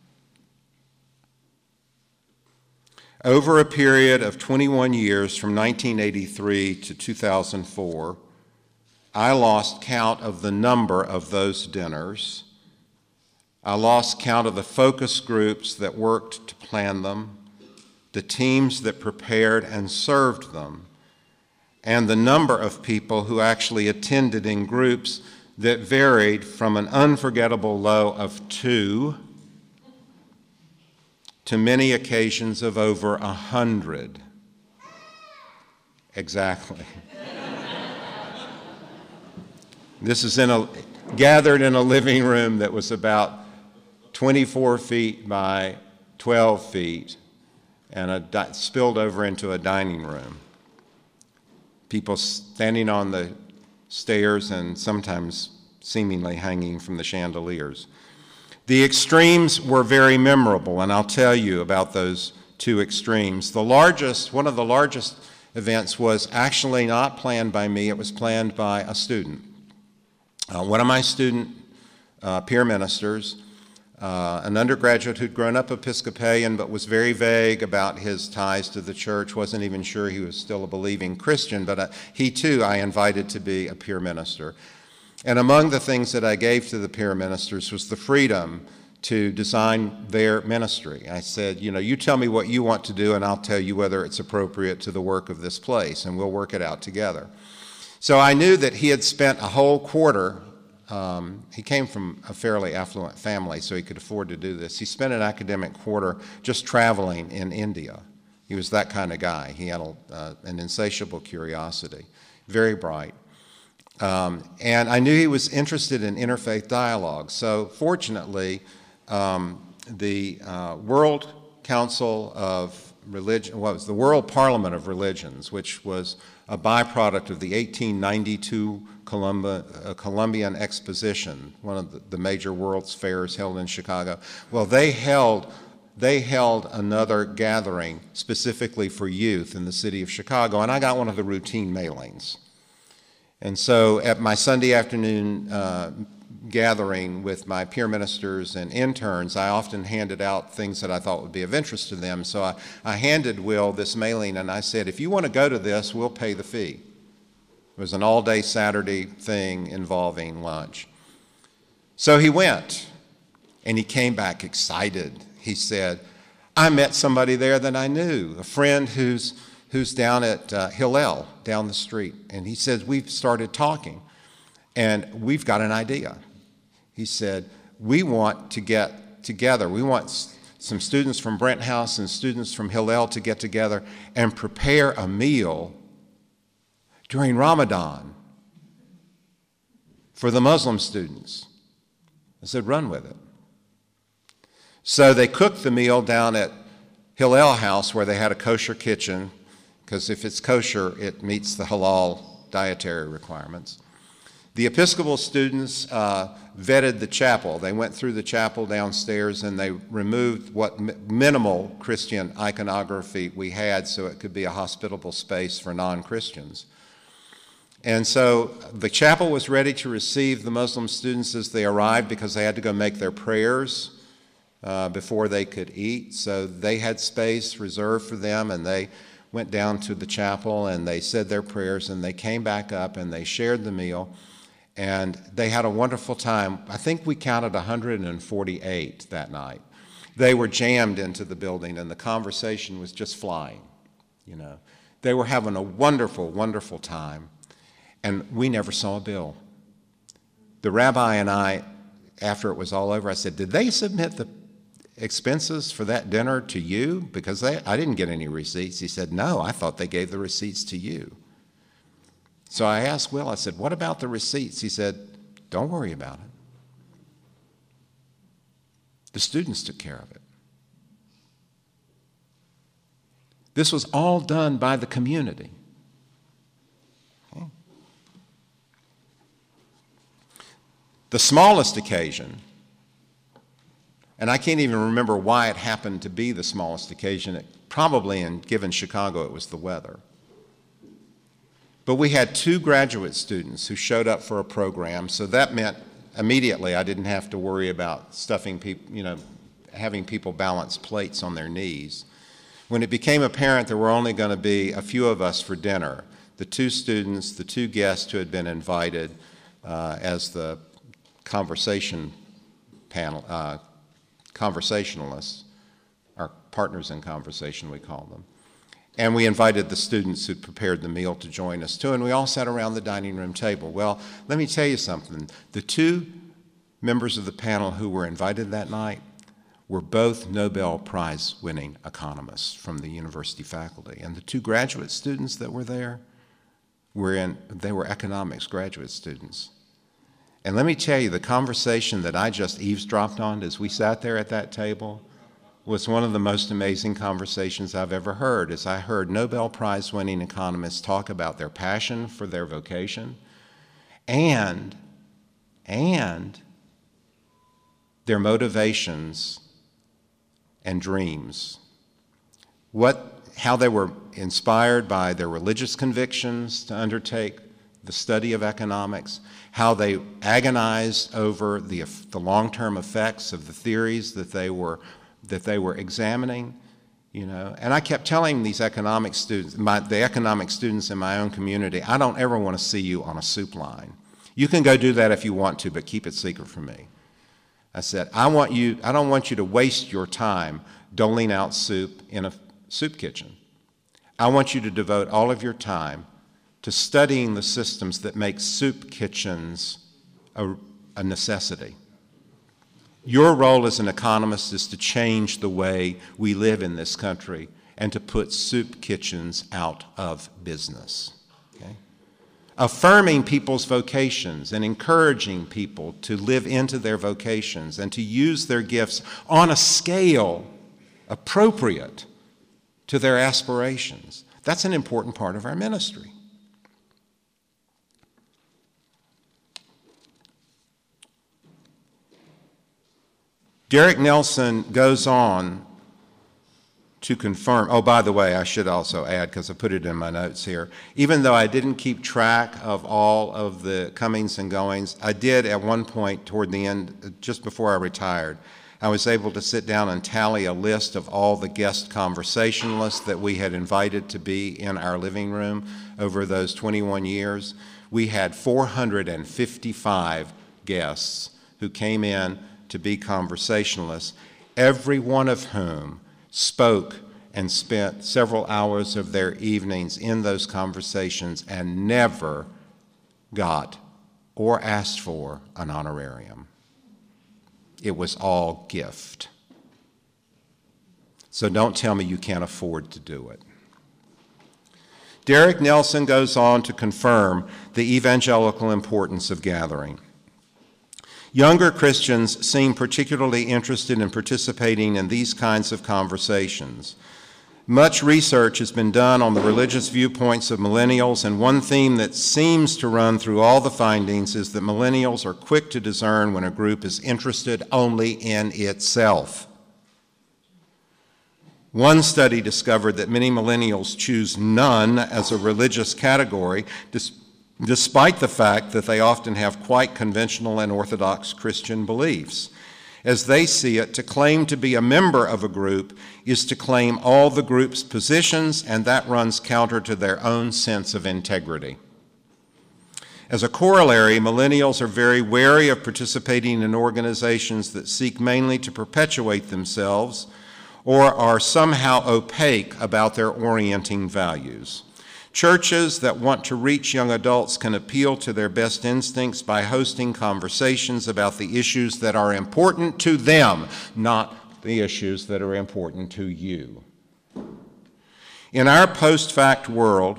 Over a period of 21 years, from 1983 to 2004, I lost count of the number of those dinners. I lost count of the focus groups that worked to plan them, the teams that prepared and served them, and the number of people who actually attended in groups that varied from an unforgettable low of 2 to many occasions of over 100. Exactly. This is gathered in a living room that was about 24 feet by 12 feet, and spilled over into a dining room. People standing on the stairs and sometimes seemingly hanging from the chandeliers. The extremes were very memorable, and I'll tell you about those two extremes. One of the largest events was actually not planned by me. It was planned by a student. One of my student peer ministers, an undergraduate who'd grown up Episcopalian but was very vague about his ties to the church, wasn't even sure he was still a believing Christian, but he too I invited to be a peer minister. And among the things that I gave to the peer ministers was the freedom to design their ministry. I said, you tell me what you want to do and I'll tell you whether it's appropriate to the work of this place, and we'll work it out together. So I knew that he had spent a whole quarter. He came from a fairly affluent family, so he could afford to do this. He spent an academic quarter just traveling in India. He was that kind of guy. He had an insatiable curiosity, very bright. And I knew he was interested in interfaith dialogue. So fortunately, the World Council of Religion, was the World Parliament of Religions, which was a byproduct of the 1892 Columbian Exposition, one of the major world's fairs held in Chicago. Well, they held another gathering specifically for youth in the city of Chicago, and I got one of the routine mailings. And so at my Sunday afternoon gathering with my peer ministers and interns, I often handed out things that I thought would be of interest to them. So I handed Will this mailing and I said, if you want to go to this, we'll pay the fee. It was an all-day Saturday thing involving lunch. So he went, and he came back excited. He said, I met somebody there that I knew, a friend who's down at Hillel, down the street. And he says, we've started talking, and we've got an idea. He said, we want to get together. We want some students from Brent House and students from Hillel to get together and prepare a meal during Ramadan for the Muslim students. I said, run with it. So they cooked the meal down at Hillel House, where they had a kosher kitchen, because if it's kosher, it meets the halal dietary requirements. The Episcopal students vetted the chapel. They went through the chapel downstairs and they removed what minimal Christian iconography we had so it could be a hospitable space for non-Christians. And so the chapel was ready to receive the Muslim students as they arrived, because they had to go make their prayers before they could eat. So they had space reserved for them, and they went down to the chapel and they said their prayers, and they came back up and they shared the meal, and they had a wonderful time. I think we counted 148 that night. They were jammed into the building and the conversation was just flying, They were having a wonderful, wonderful time, and we never saw a bill. The rabbi and I, after it was all over, I said, did they submit the expenses for that dinner to you? Because I didn't get any receipts. He said, no, I thought they gave the receipts to you. So I asked Will, I said, what about the receipts? He said, don't worry about it. The students took care of it. This was all done by the community. Okay. The smallest occasion, and I can't even remember why it happened to be the smallest occasion. Given Chicago, it was the weather. But we had 2 graduate students who showed up for a program, so that meant immediately I didn't have to worry about stuffing people, having people balance plates on their knees. When it became apparent there were only going to be a few of us for dinner, the 2 students, the 2 guests who had been invited as the conversation panel, conversationalists, our partners in conversation, we call them. And we invited the students who prepared the meal to join us too, and we all sat around the dining room table. Well, let me tell you something. The 2 members of the panel who were invited that night were both Nobel Prize-winning economists from the university faculty. And the 2 graduate students that were there, they were economics graduate students. And let me tell you, the conversation that I just eavesdropped on as we sat there at that table was one of the most amazing conversations I've ever heard, as I heard Nobel Prize-winning economists talk about their passion for their vocation and their motivations and dreams. How they were inspired by their religious convictions to undertake the study of economics, how they agonized over the long-term effects of the theories that they were examining, And I kept telling these economic students, the economic students in my own community, I don't ever want to see you on a soup line. You can go do that if you want to, but keep it secret from me. I said, I don't want you to waste your time doling out soup in a soup kitchen. I want you to devote all of your time to studying the systems that make soup kitchens a necessity. Your role as an economist is to change the way we live in this country and to put soup kitchens out of business. Okay? Affirming people's vocations and encouraging people to live into their vocations and to use their gifts on a scale appropriate to their aspirations. That's an important part of our ministry. Derek Nelson goes on to confirm, oh, by the way, I should also add, because I put it in my notes here, even though I didn't keep track of all of the comings and goings, I did at one point toward the end, just before I retired, I was able to sit down and tally a list of all the guest conversationalists that we had invited to be in our living room over those 21 years. We had 455 guests who came in to be conversationalists, every one of whom spoke and spent several hours of their evenings in those conversations and never got or asked for an honorarium. It was all gift. So don't tell me you can't afford to do it. Derek Nelson goes on to confirm the evangelical importance of gathering. Younger Christians seem particularly interested in participating in these kinds of conversations. Much research has been done on the religious viewpoints of millennials, and one theme that seems to run through all the findings is that millennials are quick to discern when a group is interested only in itself. One study discovered that many millennials choose none as a religious category, despite the fact that they often have quite conventional and orthodox Christian beliefs. As they see it, to claim to be a member of a group is to claim all the group's positions, and that runs counter to their own sense of integrity. As a corollary, millennials are very wary of participating in organizations that seek mainly to perpetuate themselves or are somehow opaque about their orienting values. Churches that want to reach young adults can appeal to their best instincts by hosting conversations about the issues that are important to them, not the issues that are important to you. In our post-fact world,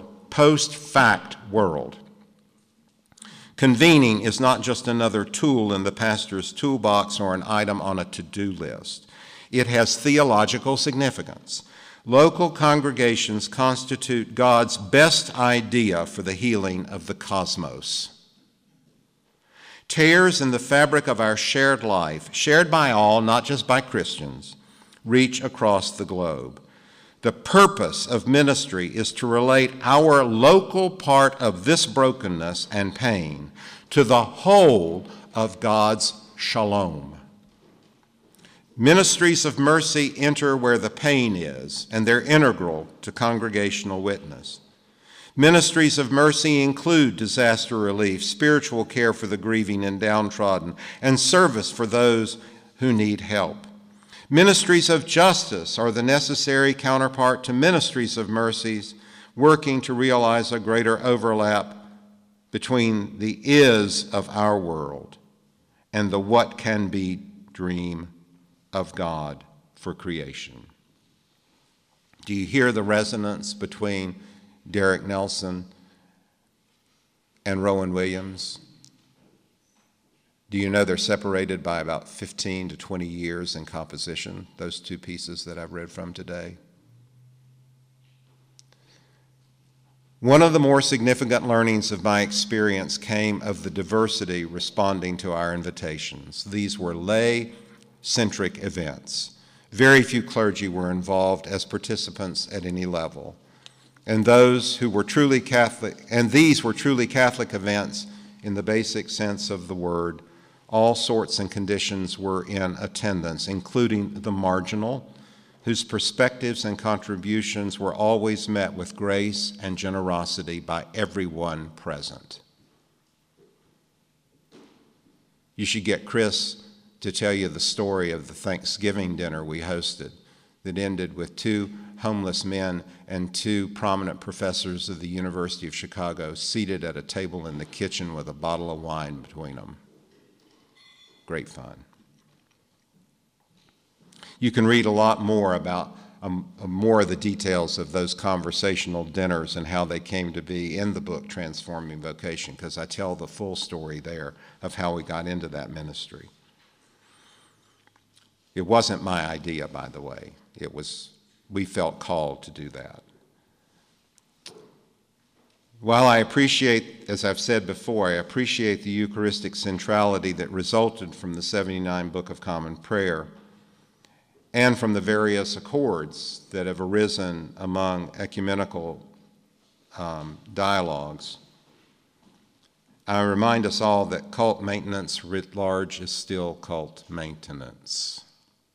convening is not just another tool in the pastor's toolbox or an item on a to-do list. It has theological significance. Local congregations constitute God's best idea for the healing of the cosmos. Tears in the fabric of our shared life, shared by all, not just by Christians, reach across the globe. The purpose of ministry is to relate our local part of this brokenness and pain to the whole of God's shalom. Ministries of mercy enter where the pain is, and they're integral to congregational witness. Ministries of mercy include disaster relief, spiritual care for the grieving and downtrodden, and service for those who need help. Ministries of justice are the necessary counterpart to ministries of mercies, working to realize a greater overlap between the is of our world and the what can be dream of God for creation. Do you hear the resonance between Derek Nelson and Rowan Williams? Do you know they're separated by about 15 to 20 years in composition, those two pieces that I've read from today? One of the more significant learnings of my experience came of the diversity responding to our invitations. These were lay-centric events. Very few clergy were involved as participants at any level. And these were truly Catholic events in the basic sense of the word. All sorts and conditions were in attendance, including the marginal, whose perspectives and contributions were always met with grace and generosity by everyone present. You should get Chris to tell you the story of the Thanksgiving dinner we hosted that ended with 2 homeless men and 2 prominent professors of the University of Chicago seated at a table in the kitchen with a bottle of wine between them. Great fun. You can read a lot more about more of the details of those conversational dinners and how they came to be in the book Transforming Vocation, because I tell the full story there of how we got into that ministry. It wasn't my idea, by the way. We felt called to do that. While I appreciate, as I've said before, I appreciate the Eucharistic centrality that resulted from the 79 Book of Common Prayer and from the various accords that have arisen among ecumenical dialogues, I remind us all that cult maintenance writ large is still cult maintenance,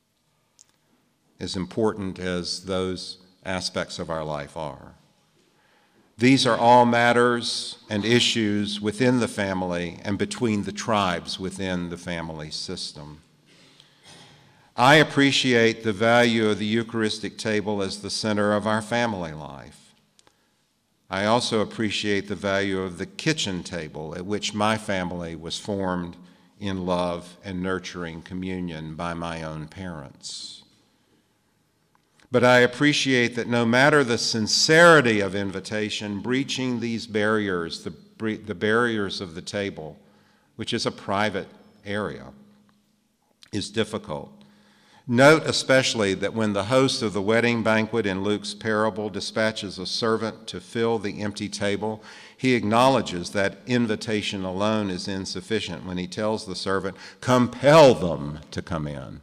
as important as those aspects of our life are. These are all matters and issues within the family and between the tribes within the family system. I appreciate the value of the Eucharistic table as the center of our family life. I also appreciate the value of the kitchen table at which my family was formed in love and nurturing communion by my own parents. But I appreciate that no matter the sincerity of invitation, breaching these barriers, the barriers of the table, which is a private area, is difficult. Note especially that when the host of the wedding banquet in Luke's parable dispatches a servant to fill the empty table, he acknowledges that invitation alone is insufficient when he tells the servant, compel them to come in.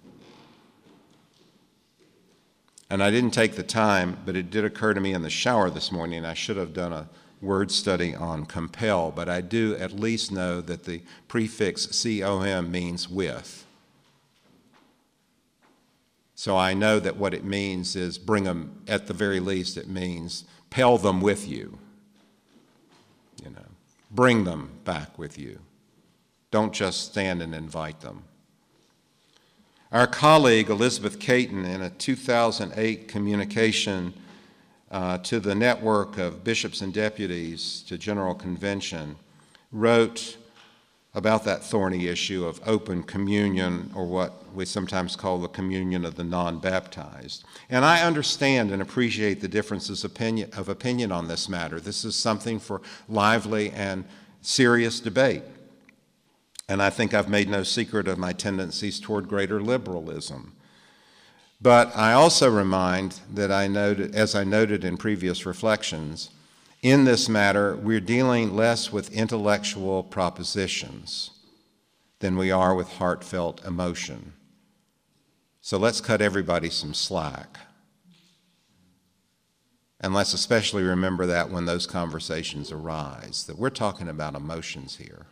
And I didn't take the time, but it did occur to me in the shower this morning, I should have done a word study on compel, but I do at least know that the prefix com means with. So I know that what it means is bring them, at the very least it means pell them with you. Bring them back with you. Don't just stand and invite them. Our colleague, Elizabeth Caton, in a 2008 communication to the network of bishops and deputies to General Convention, wrote about that thorny issue of open communion, or what we sometimes call the communion of the non-baptized. And I understand and appreciate the differences of opinion on this matter. This is something for lively and serious debate. And I think I've made no secret of my tendencies toward greater liberalism. But I also remind that as I noted in previous reflections, in this matter, we're dealing less with intellectual propositions than we are with heartfelt emotion. So let's cut everybody some slack. And let's especially remember that when those conversations arise, that we're talking about emotions here.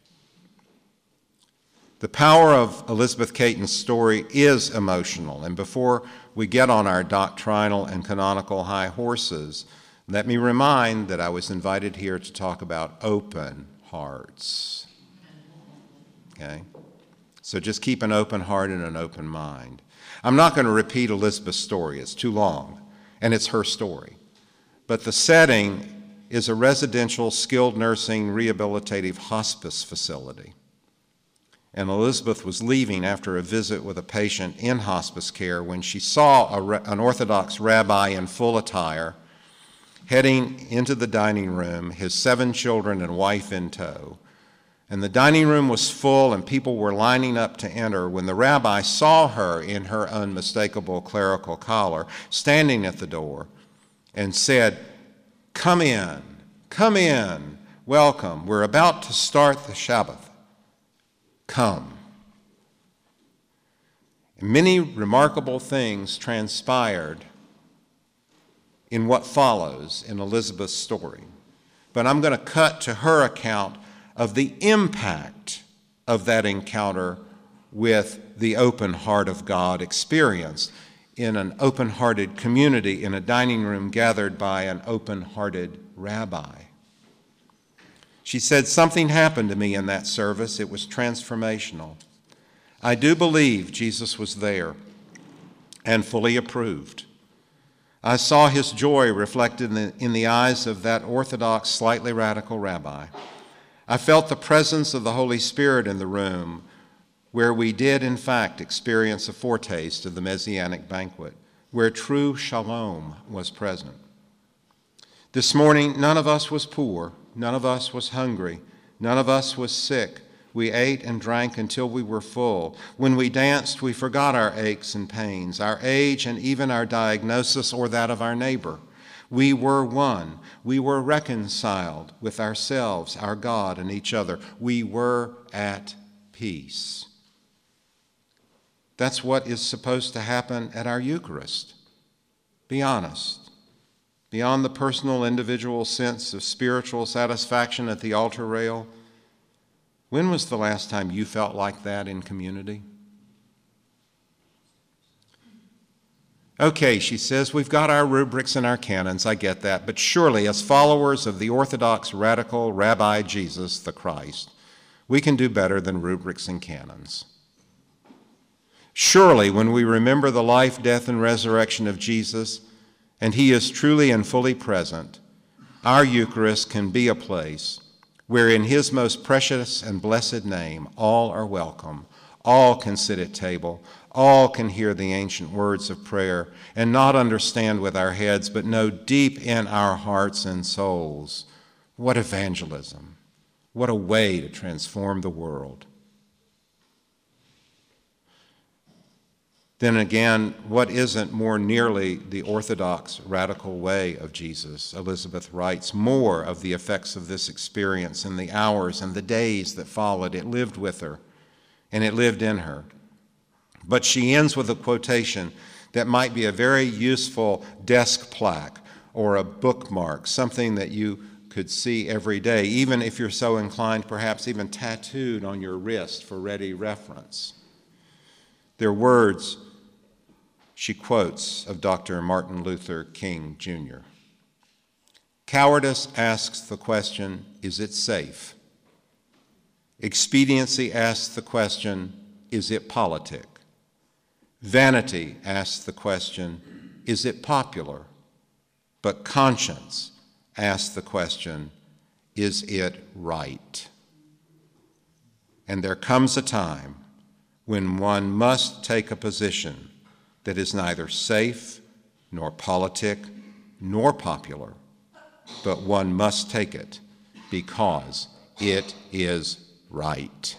The power of Elizabeth Caton's story is emotional, and before we get on our doctrinal and canonical high horses, let me remind that I was invited here to talk about open hearts. Okay? So just keep an open heart and an open mind. I'm not going to repeat Elizabeth's story. It's too long, and it's her story. But the setting is a residential skilled nursing rehabilitative hospice facility. And Elizabeth was leaving after a visit with a patient in hospice care when she saw an Orthodox rabbi in full attire heading into the dining room, his 7 children and wife in tow, And the dining room was full, and people were lining up to enter when the rabbi saw her in her unmistakable clerical collar, standing at the door, and said, come in, welcome. We're about to start the Shabbat. Come." Many remarkable things transpired in what follows in Elizabeth's story. But I'm going to cut to her account of the impact of that encounter with the open heart of God experienced in an open-hearted community in a dining room gathered by an open-hearted rabbi. She said, "Something happened to me in that service. It was transformational. I do believe Jesus was there and fully approved. I saw his joy reflected in the eyes of that Orthodox, slightly radical rabbi. I felt the presence of the Holy Spirit in the room where we did, in fact, experience a foretaste of the Messianic banquet, where true shalom was present. This morning, none of us was poor, none of us was hungry, none of us was sick. We ate and drank until we were full. When we danced, we forgot our aches and pains, our age, and even our diagnosis or that of our neighbor. We were one. We were reconciled with ourselves, our God, and each other. We were at peace." That's what is supposed to happen at our Eucharist. Be honest. Beyond the personal, individual sense of spiritual satisfaction at the altar rail, when was the last time you felt like that in community? Okay, she says, we've got our rubrics and our canons, I get that, but surely as followers of the Orthodox radical Rabbi Jesus, the Christ, we can do better than rubrics and canons. Surely when we remember the life, death, and resurrection of Jesus, and he is truly and fully present, our Eucharist can be a place where in his most precious and blessed name all are welcome, all can sit at table, all can hear the ancient words of prayer and not understand with our heads, but know deep in our hearts and souls. What evangelism! What a way to transform the world. Then again, what isn't more nearly the orthodox radical way of Jesus? Elizabeth writes, more of the effects of this experience in the hours and the days that followed. It lived with her, and it lived in her. But she ends with a quotation that might be a very useful desk plaque or a bookmark, something that you could see every day, even if you're so inclined, perhaps even tattooed on your wrist for ready reference. They're words she quotes of Dr. Martin Luther King, Jr. Cowardice asks the question, is it safe? Expediency asks the question, is it politic? Vanity asks the question, is it popular? But conscience asks the question, is it right? And there comes a time when one must take a position that is neither safe, nor politic, nor popular, but one must take it because it is right.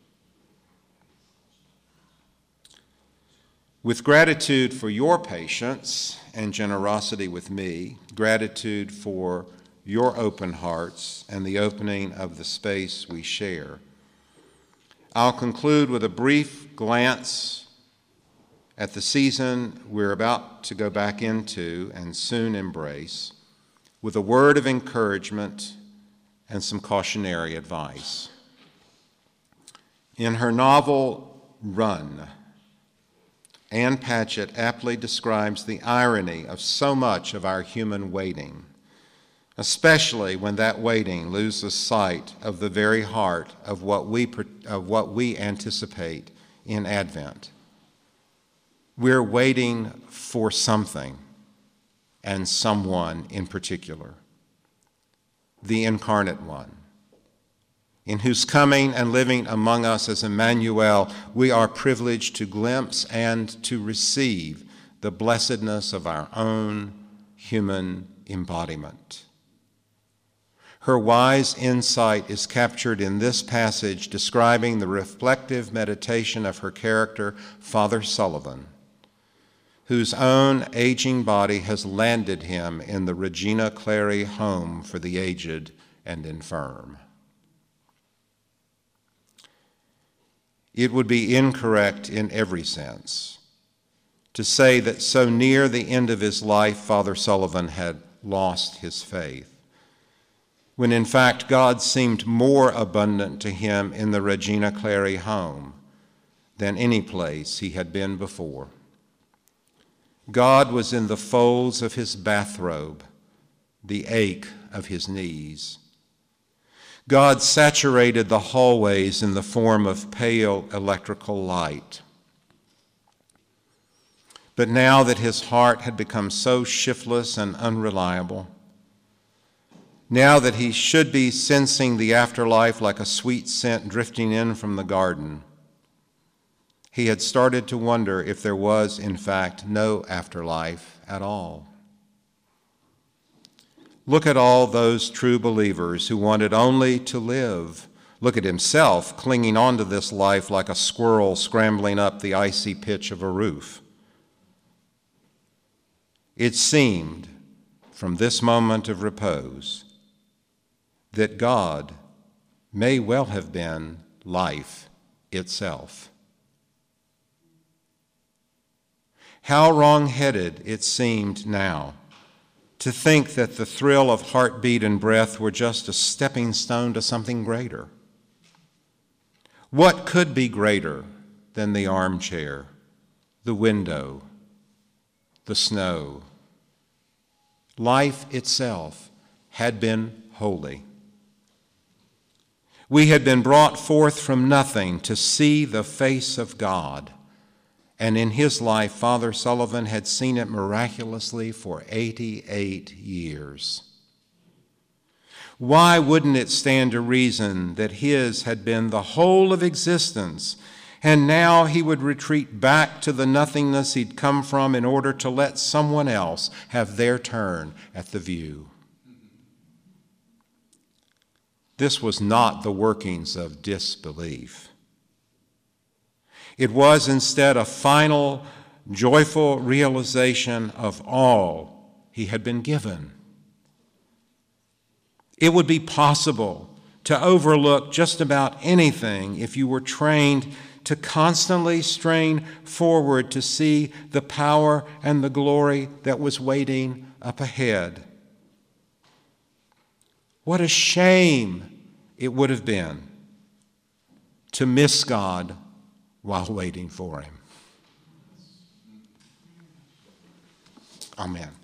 With gratitude for your patience and generosity with me, gratitude for your open hearts and the opening of the space we share, I'll conclude with a brief glance at the season we're about to go back into and soon embrace, with a word of encouragement and some cautionary advice. In her novel, Run, Ann Patchett aptly describes the irony of so much of our human waiting, especially when that waiting loses sight of the very heart of what we anticipate in Advent. We're waiting for something and someone in particular, the Incarnate One, in whose coming and living among us as Emmanuel, we are privileged to glimpse and to receive the blessedness of our own human embodiment. Her wise insight is captured in this passage describing the reflective meditation of her character, Father Sullivan, whose own aging body has landed him in the Regina Clary Home for the Aged and Infirm. It would be incorrect in every sense to say that so near the end of his life, Father Sullivan had lost his faith, when in fact God seemed more abundant to him in the Regina Clary home than any place he had been before. God was in the folds of his bathrobe, the ache of his knees. God saturated the hallways in the form of pale electrical light. But now that his heart had become so shiftless and unreliable, now that he should be sensing the afterlife like a sweet scent drifting in from the garden, he had started to wonder if there was, in fact, no afterlife at all. Look at all those true believers who wanted only to live. Look at himself clinging onto this life like a squirrel scrambling up the icy pitch of a roof. It seemed, from this moment of repose, that God may well have been life itself. How wrong-headed it seemed now to think that the thrill of heartbeat and breath were just a stepping stone to something greater. What could be greater than the armchair, the window, the snow? Life itself had been holy. We had been brought forth from nothing to see the face of God. And in his life, Father Sullivan had seen it miraculously for 88 years. Why wouldn't it stand to reason that his had been the whole of existence, and now he would retreat back to the nothingness he'd come from in order to let someone else have their turn at the view? This was not the workings of disbelief. It was instead a final, joyful realization of all he had been given. It would be possible to overlook just about anything if you were trained to constantly strain forward to see the power and the glory that was waiting up ahead. What a shame it would have been to miss God while waiting for him. Amen.